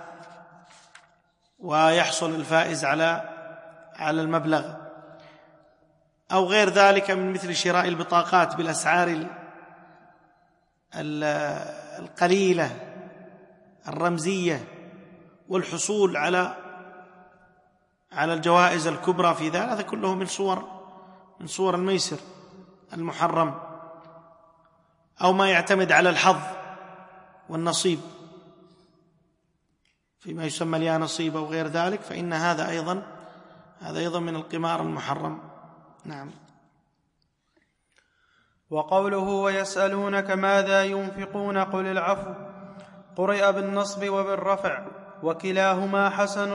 ويحصل الفائز على المبلغ، أو غير ذلك من مثل شراء البطاقات بالأسعار القليلة الرمزية والحصول على الجوائز الكبرى في ذلك، هذا كله من صور الميسر المحرم. أو ما يعتمد على الحظ والنصيب فيما يسمى اليانصيب أو غير ذلك، فإن هذا أيضا من القمار المحرم. نعم. وقوله ويسألونك ماذا ينفقون قل العفو قرئ بالنصب وبالرفع، وكلاهما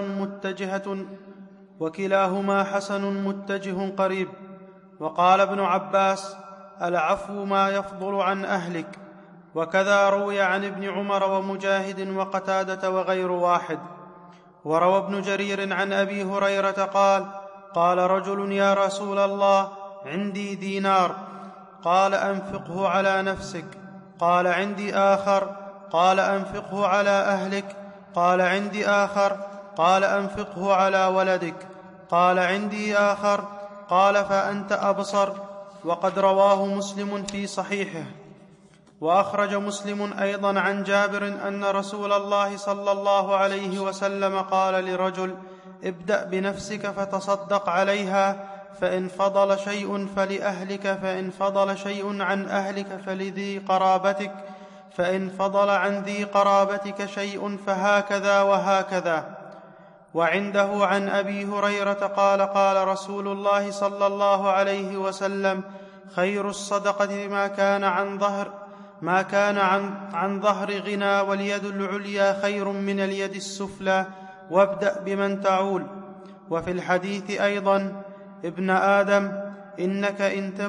حسن متجه قريب. وقال ابن عباس العفو ما يفضل عن أهلك، وكذا روي عن ابن عمر ومجاهد وقتادة وغير واحد. وروى ابن جرير عن أبي هريرة قال رجل يا رسول الله عندي دينار، قال أنفقه على نفسك. قال عندي آخر، قال أنفقه على أهلك. قال عندي آخر، قال أنفقه على ولدك. قال عندي آخر، قال فأنت أبصر. وقد رواه مسلم في صحيحه. وأخرج مسلم أيضا عن جابر أن رسول الله صلى الله عليه وسلم قال لرجل ابدأ بنفسك فتصدق عليها، فإن فضل شيء فلأهلك، فإن فضل شيء عن أهلك فلذي قرابتك، فإن فضل عن ذي قرابتك شيء فهكذا وهكذا. وعنده عن أبي هريرة قال قال رسول الله صلى الله عليه وسلم: خير الصدقة ما كان عن ظهر غنى، واليد العليا خير من اليد السفلى، وابدأ بمن تعول. وفي الحديث أيضا: ابن آدم، إنك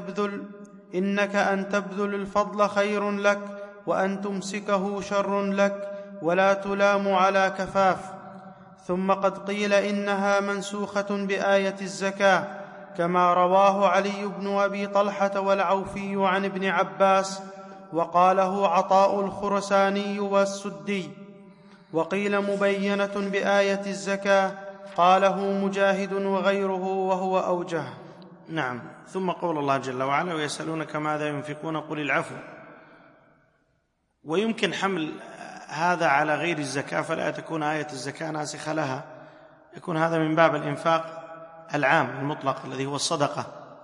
أن تبذل الفضل خير لك، وأن تمسكه شر لك، ولا تلام على كفاف. ثم قد قيل إنها منسوخة بآية الزكاة، كما رواه علي بن أبي طلحة والعوفي عن ابن عباس، وقاله عطاء الخرساني والسدي. وقيل مبينة بآية الزكاة، قاله مجاهد وغيره، وهو أوجه. نعم. ثم قول الله جل وعلا: ويسألونك ماذا ينفقون قل العفو. ويمكن حمل هذا على غير الزكاة، فلا تكون آية الزكاة ناسخة لها، يكون هذا من باب الإنفاق العام المطلق الذي هو الصدقة.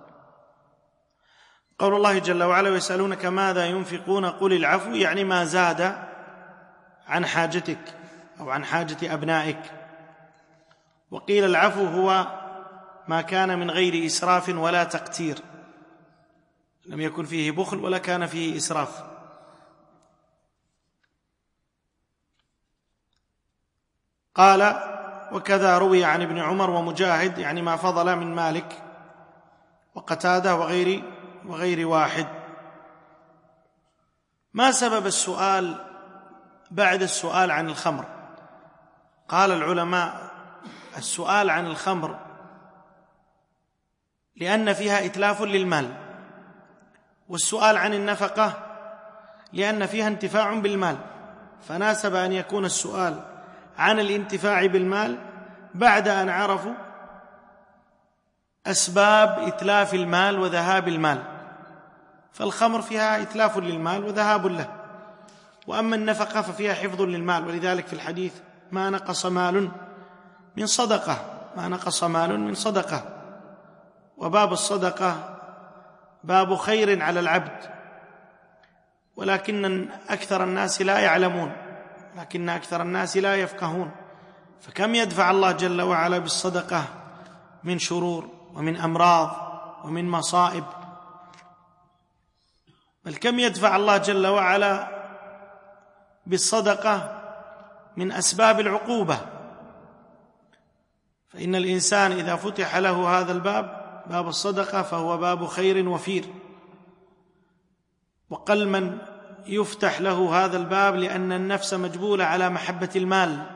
قول الله جل وعلا: ويسألونك ماذا ينفقون قل العفو، يعني ما زاد عن حاجتك أو عن حاجة أبنائك. وقيل العفو هو ما كان من غير إسراف ولا تقتير، لم يكن فيه بخل ولا كان فيه إسراف. قال: وكذا روي عن ابن عمر ومجاهد، يعني ما فضل من مالك، وقتادة وغير واحد. ما سبب السؤال بعد السؤال عن الخمر؟ قال العلماء: السؤال عن الخمر لأن فيها إتلاف للمال، والسؤال عن النفقة لأن فيها انتفاع بالمال، فناسب أن يكون السؤال عن الانتفاع بالمال بعد أن عرفوا أسباب إتلاف المال وذهاب المال. فالخمر فيها إتلاف للمال وذهاب له، وأما النفقة ففيها حفظ للمال. ولذلك في الحديث: ما نقص مال من صدقة، ما نقص مال من صدقة. وباب الصدقة باب خير على العبد، ولكن أكثر الناس لا يعلمون، لكن أكثر الناس لا يفقهون. فكم يدفع الله جل وعلا بالصدقة من شرور ومن أمراض ومن مصائب، بل كم يدفع الله جل وعلا بالصدقة من أسباب العقوبة. فإن الإنسان إذا فتح له هذا الباب، باب الصدقة، فهو باب خير وفير. وقل من يفتح له هذا الباب، لأن النفس مجبولة على محبة المال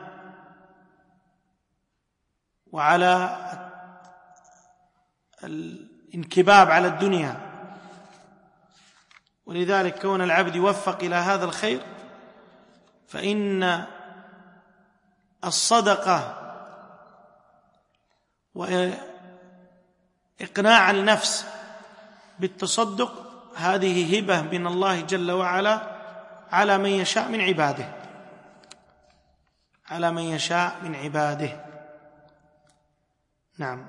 وعلى الانكباب على الدنيا. ولذلك كون العبد يوفق إلى هذا الخير، فإن الصدقة وإقناع النفس بالتصدق هذه هبة من الله جل وعلا على من يشاء من عباده، على من يشاء من عباده. نعم.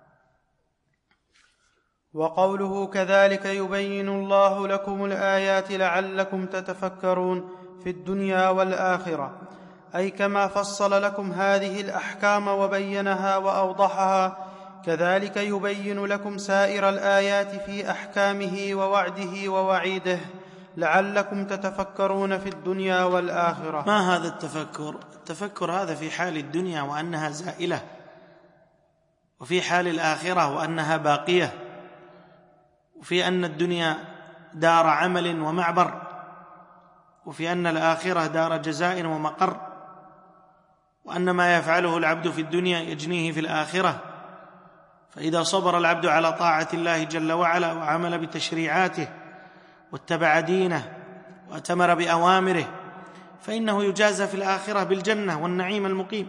وقوله: كذلك يبين الله لكم الآيات لعلكم تتفكرون في الدنيا والآخرة، أي كما فصل لكم هذه الأحكام وبينها وأوضحها، كذلك يبين لكم سائر الآيات في أحكامه ووعده ووعيده لعلكم تتفكرون في الدنيا والآخرة. ما هذا التفكر؟ التفكر هذا في حال الدنيا وأنها زائلة، وفي حال الآخرة وأنها باقية، وفي أن الدنيا دار عمل ومعبر، وفي أن الآخرة دار جزاء ومقر، وأن ما يفعله العبد في الدنيا يجنيه في الآخرة. فإذا صبر العبد على طاعة الله جل وعلا وعمل بتشريعاته واتبع دينه وأتمر بأوامره، فإنه يجازى في الآخرة بالجنة والنعيم المقيم.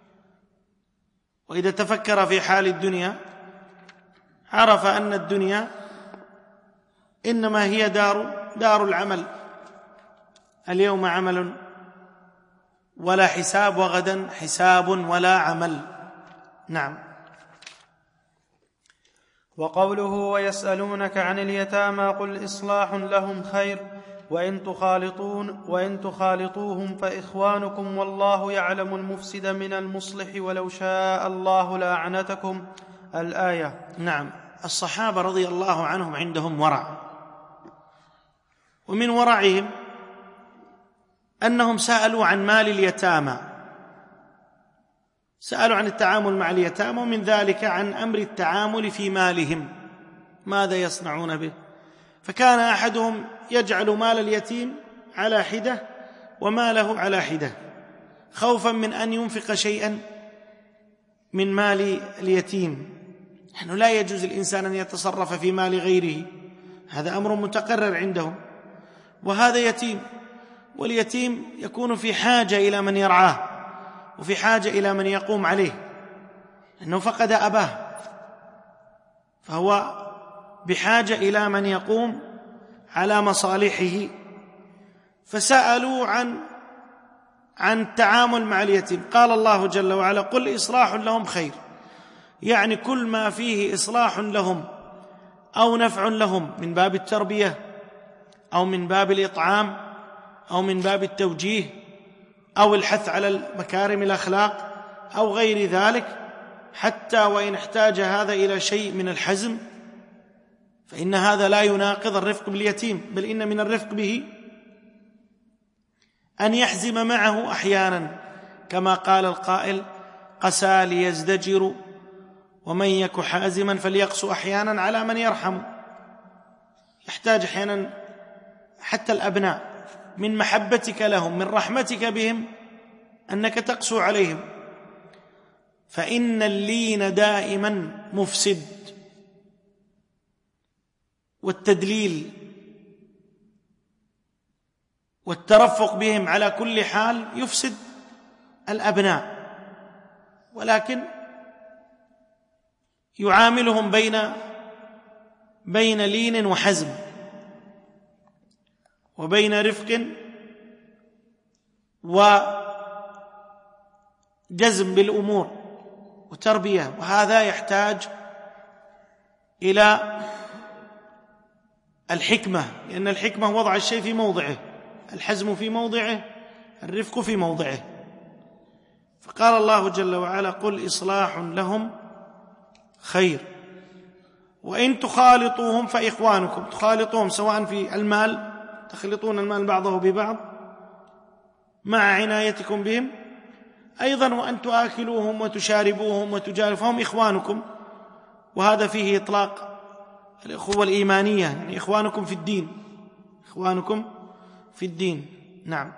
وإذا تفكر في حال الدنيا عرف أن الدنيا إنما هي دار العمل، اليوم عمل ولا حساب، وغدا حساب ولا عمل. نعم. وقوله ويسألونك عن اليتامى قل إصلاح لهم خير وإن تخالطوهم فإخوانكم والله يعلم المفسد من المصلح ولو شاء الله لأعنتكم. الآية. نعم، الصحابة رضي الله عنهم عندهم ورع، ومن ورعهم أنهم سألوا عن مال اليتامى، سألوا عن التعامل مع اليتامى، ومن ذلك عن أمر التعامل في مالهم، ماذا يصنعون به. فكان أحدهم يجعل مال اليتيم على حدة وماله على حدة، خوفا من أن ينفق شيئا من مال اليتيم، نحن لا يجوز الإنسان أن يتصرف في مال غيره، هذا أمر متقرر عندهم، وهذا يتيم، واليتيم يكون في حاجة إلى من يرعاه وفي حاجة إلى من يقوم عليه، لأنه فقد أباه، فهو بحاجة إلى من يقوم على مصالحه. فسألوا عن التعامل مع اليتيم، قال الله جل وعلا قل إصلاح لهم خير، يعني كل ما فيه إصلاح لهم أو نفع لهم من باب التربية أو من باب الإطعام أو من باب التوجيه أو الحث على مكارم الأخلاق أو غير ذلك، حتى وإن احتاج هذا إلى شيء من الحزم، فإن هذا لا يناقض الرفق باليتيم، بل إن من الرفق به أن يحزم معه أحيانا، كما قال القائل قسى ليزدجر ومن يك حازما فليقسو أحيانا على من يرحم. يحتاج أحيانا حتى الأبناء من محبتك لهم، من رحمتك بهم، أنك تقسو عليهم، فإن اللين دائما مفسد، والتدليل والترفق بهم على كل حال يفسد الأبناء، ولكن يعاملهم بين لين وحزم، وبين رفق وجزم بالأمور وتربية، وهذا يحتاج إلى الحكمة، لأن الحكمة وضع الشيء في موضعه، الحزم في موضعه، الرفق في موضعه. فقال الله جل وعلا قل إصلاح لهم خير وإن تخالطوهم فإخوانكم. تخالطوهم سواء في المال، تخلطون المال بعضه ببعض مع عنايتكم بهم، أيضا وأن تآكلوهم وتشاربوهم وتجاروا، فهم إخوانكم، وهذا فيه إطلاق الأخوة الإيمانية، يعني إخوانكم في الدين، إخوانكم في الدين. نعم.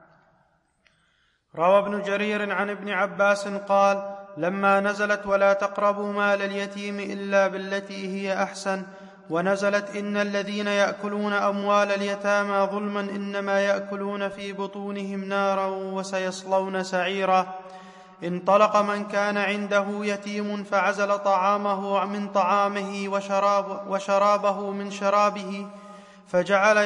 روى ابن جرير عن ابن عباس قال لما نزلت ولا تقربوا مال اليتيم إلا بالتي هي أحسن، ونزلت إن الذين يأكلون أموال اليتامى ظلما إنما يأكلون في بطونهم نارا وسيصلون سعيرا، انطلق من كان عنده يتيم فعزل طعامه من طعامه وشرابه من شرابه، فجعل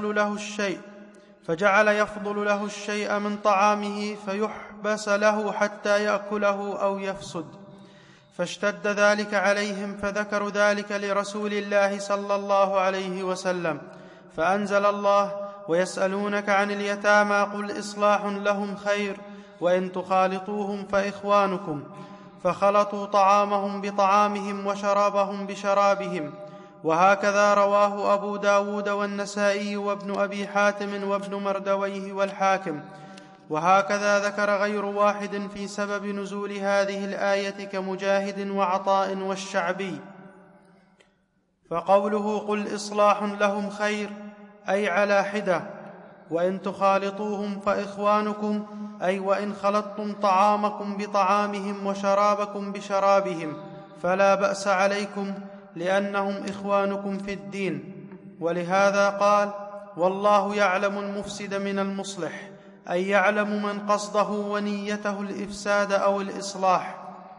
يفضل له الشيء من طعامه فيحبس له حتى يأكله أو يفسد، فاشتد ذلك عليهم، فذكروا ذلك لرسول الله صلى الله عليه وسلم، فأنزل الله ويسألونك عن اليتامى قل إصلاح لهم خير وإن تخالطوهم فإخوانكم، فخلطوا طعامهم بطعامهم وشرابهم بشرابهم. وهكذا رواه أبو داود والنسائي وابن أبي حاتم وابن مردويه والحاكم، وهكذا ذكر غير واحد في سبب نزول هذه الآية كمجاهد وعطاء والشعبي. فقوله قل إصلاح لهم خير أي على حدة، وإن تخالطوهم فإخوانكم أي وإن خلطتم طعامكم بطعامهم وشرابكم بشرابهم فلا بأس عليكم، لأنهم إخوانكم في الدين. ولهذا قال والله يعلم المفسد من المصلح، أي يعلم من قصده ونيته الإفساد أو الإصلاح.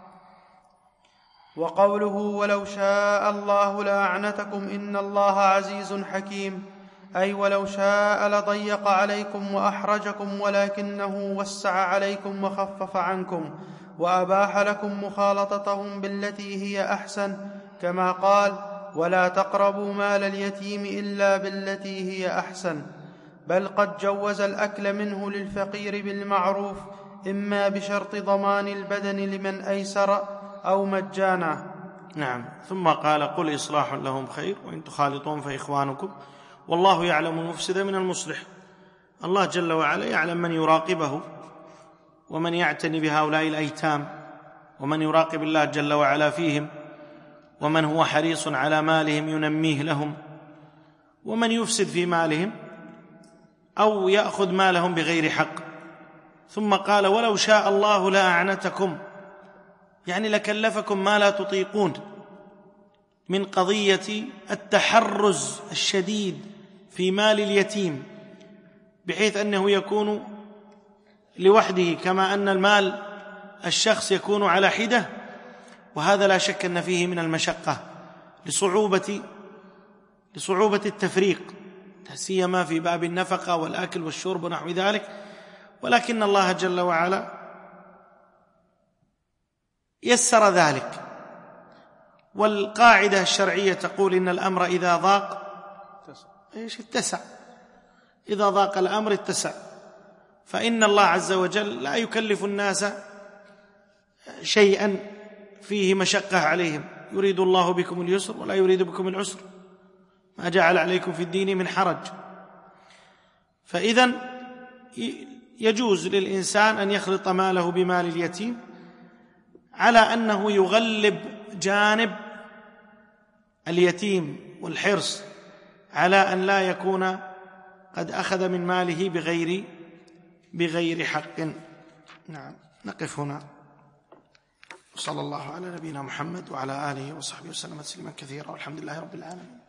وقوله ولو شاء الله لأعنتكم إن الله عزيز حكيم، أي ولو شاء لضيق عليكم وأحرجكم، ولكنه وسع عليكم وخفف عنكم وأباح لكم مخالطتهم بالتي هي أحسن، كما قال: ولا تقربوا مال اليتيم إلا بالتي هي أحسن، بل قد جوز الأكل منه للفقير بالمعروف، إما بشرط ضمان البدن لمن أيسر أو مجانا. نعم. ثم قال: قل إصلاح لهم خير وإن تخالطون فإخوانكم والله يعلم المفسد من المصلح. الله جل وعلا يعلم من يراقبه ومن يعتني بهؤلاء الأيتام، ومن يراقب الله جل وعلا فيهم، ومن هو حريص على مالهم ينميه لهم، ومن يفسد في مالهم أو يأخذ مالهم بغير حق. ثم قال: ولو شاء الله لأعنتكم، يعني لكلفكم ما لا تطيقون من قضية التحرز الشديد في مال اليتيم، بحيث أنه يكون لوحده، كما أن المال الشخص يكون على حدة، وهذا لا شك أن فيه من المشقة لصعوبة التفريق، سيما في باب النفقة والأكل والشرب ونحو ذلك. ولكن الله جل وعلا يسر ذلك. والقاعدة الشرعية تقول إن الأمر إذا ضاق اتسع، إذا ضاق الأمر اتسع. فإن الله عز وجل لا يكلف الناس شيئا فيه مشقة عليهم، يريد الله بكم اليسر ولا يريد بكم العسر، ما جعل عليكم في الدين من حرج. فإذن يجوز للإنسان أن يخلط ماله بمال اليتيم على أنه يغلب جانب اليتيم والحرص على أن لا يكون قد أخذ من ماله بغير حق. نعم. نقف هنا. صلى الله على نبينا محمد وعلى آله وصحبه وسلم تسليما كثيرا، والحمد لله رب العالمين.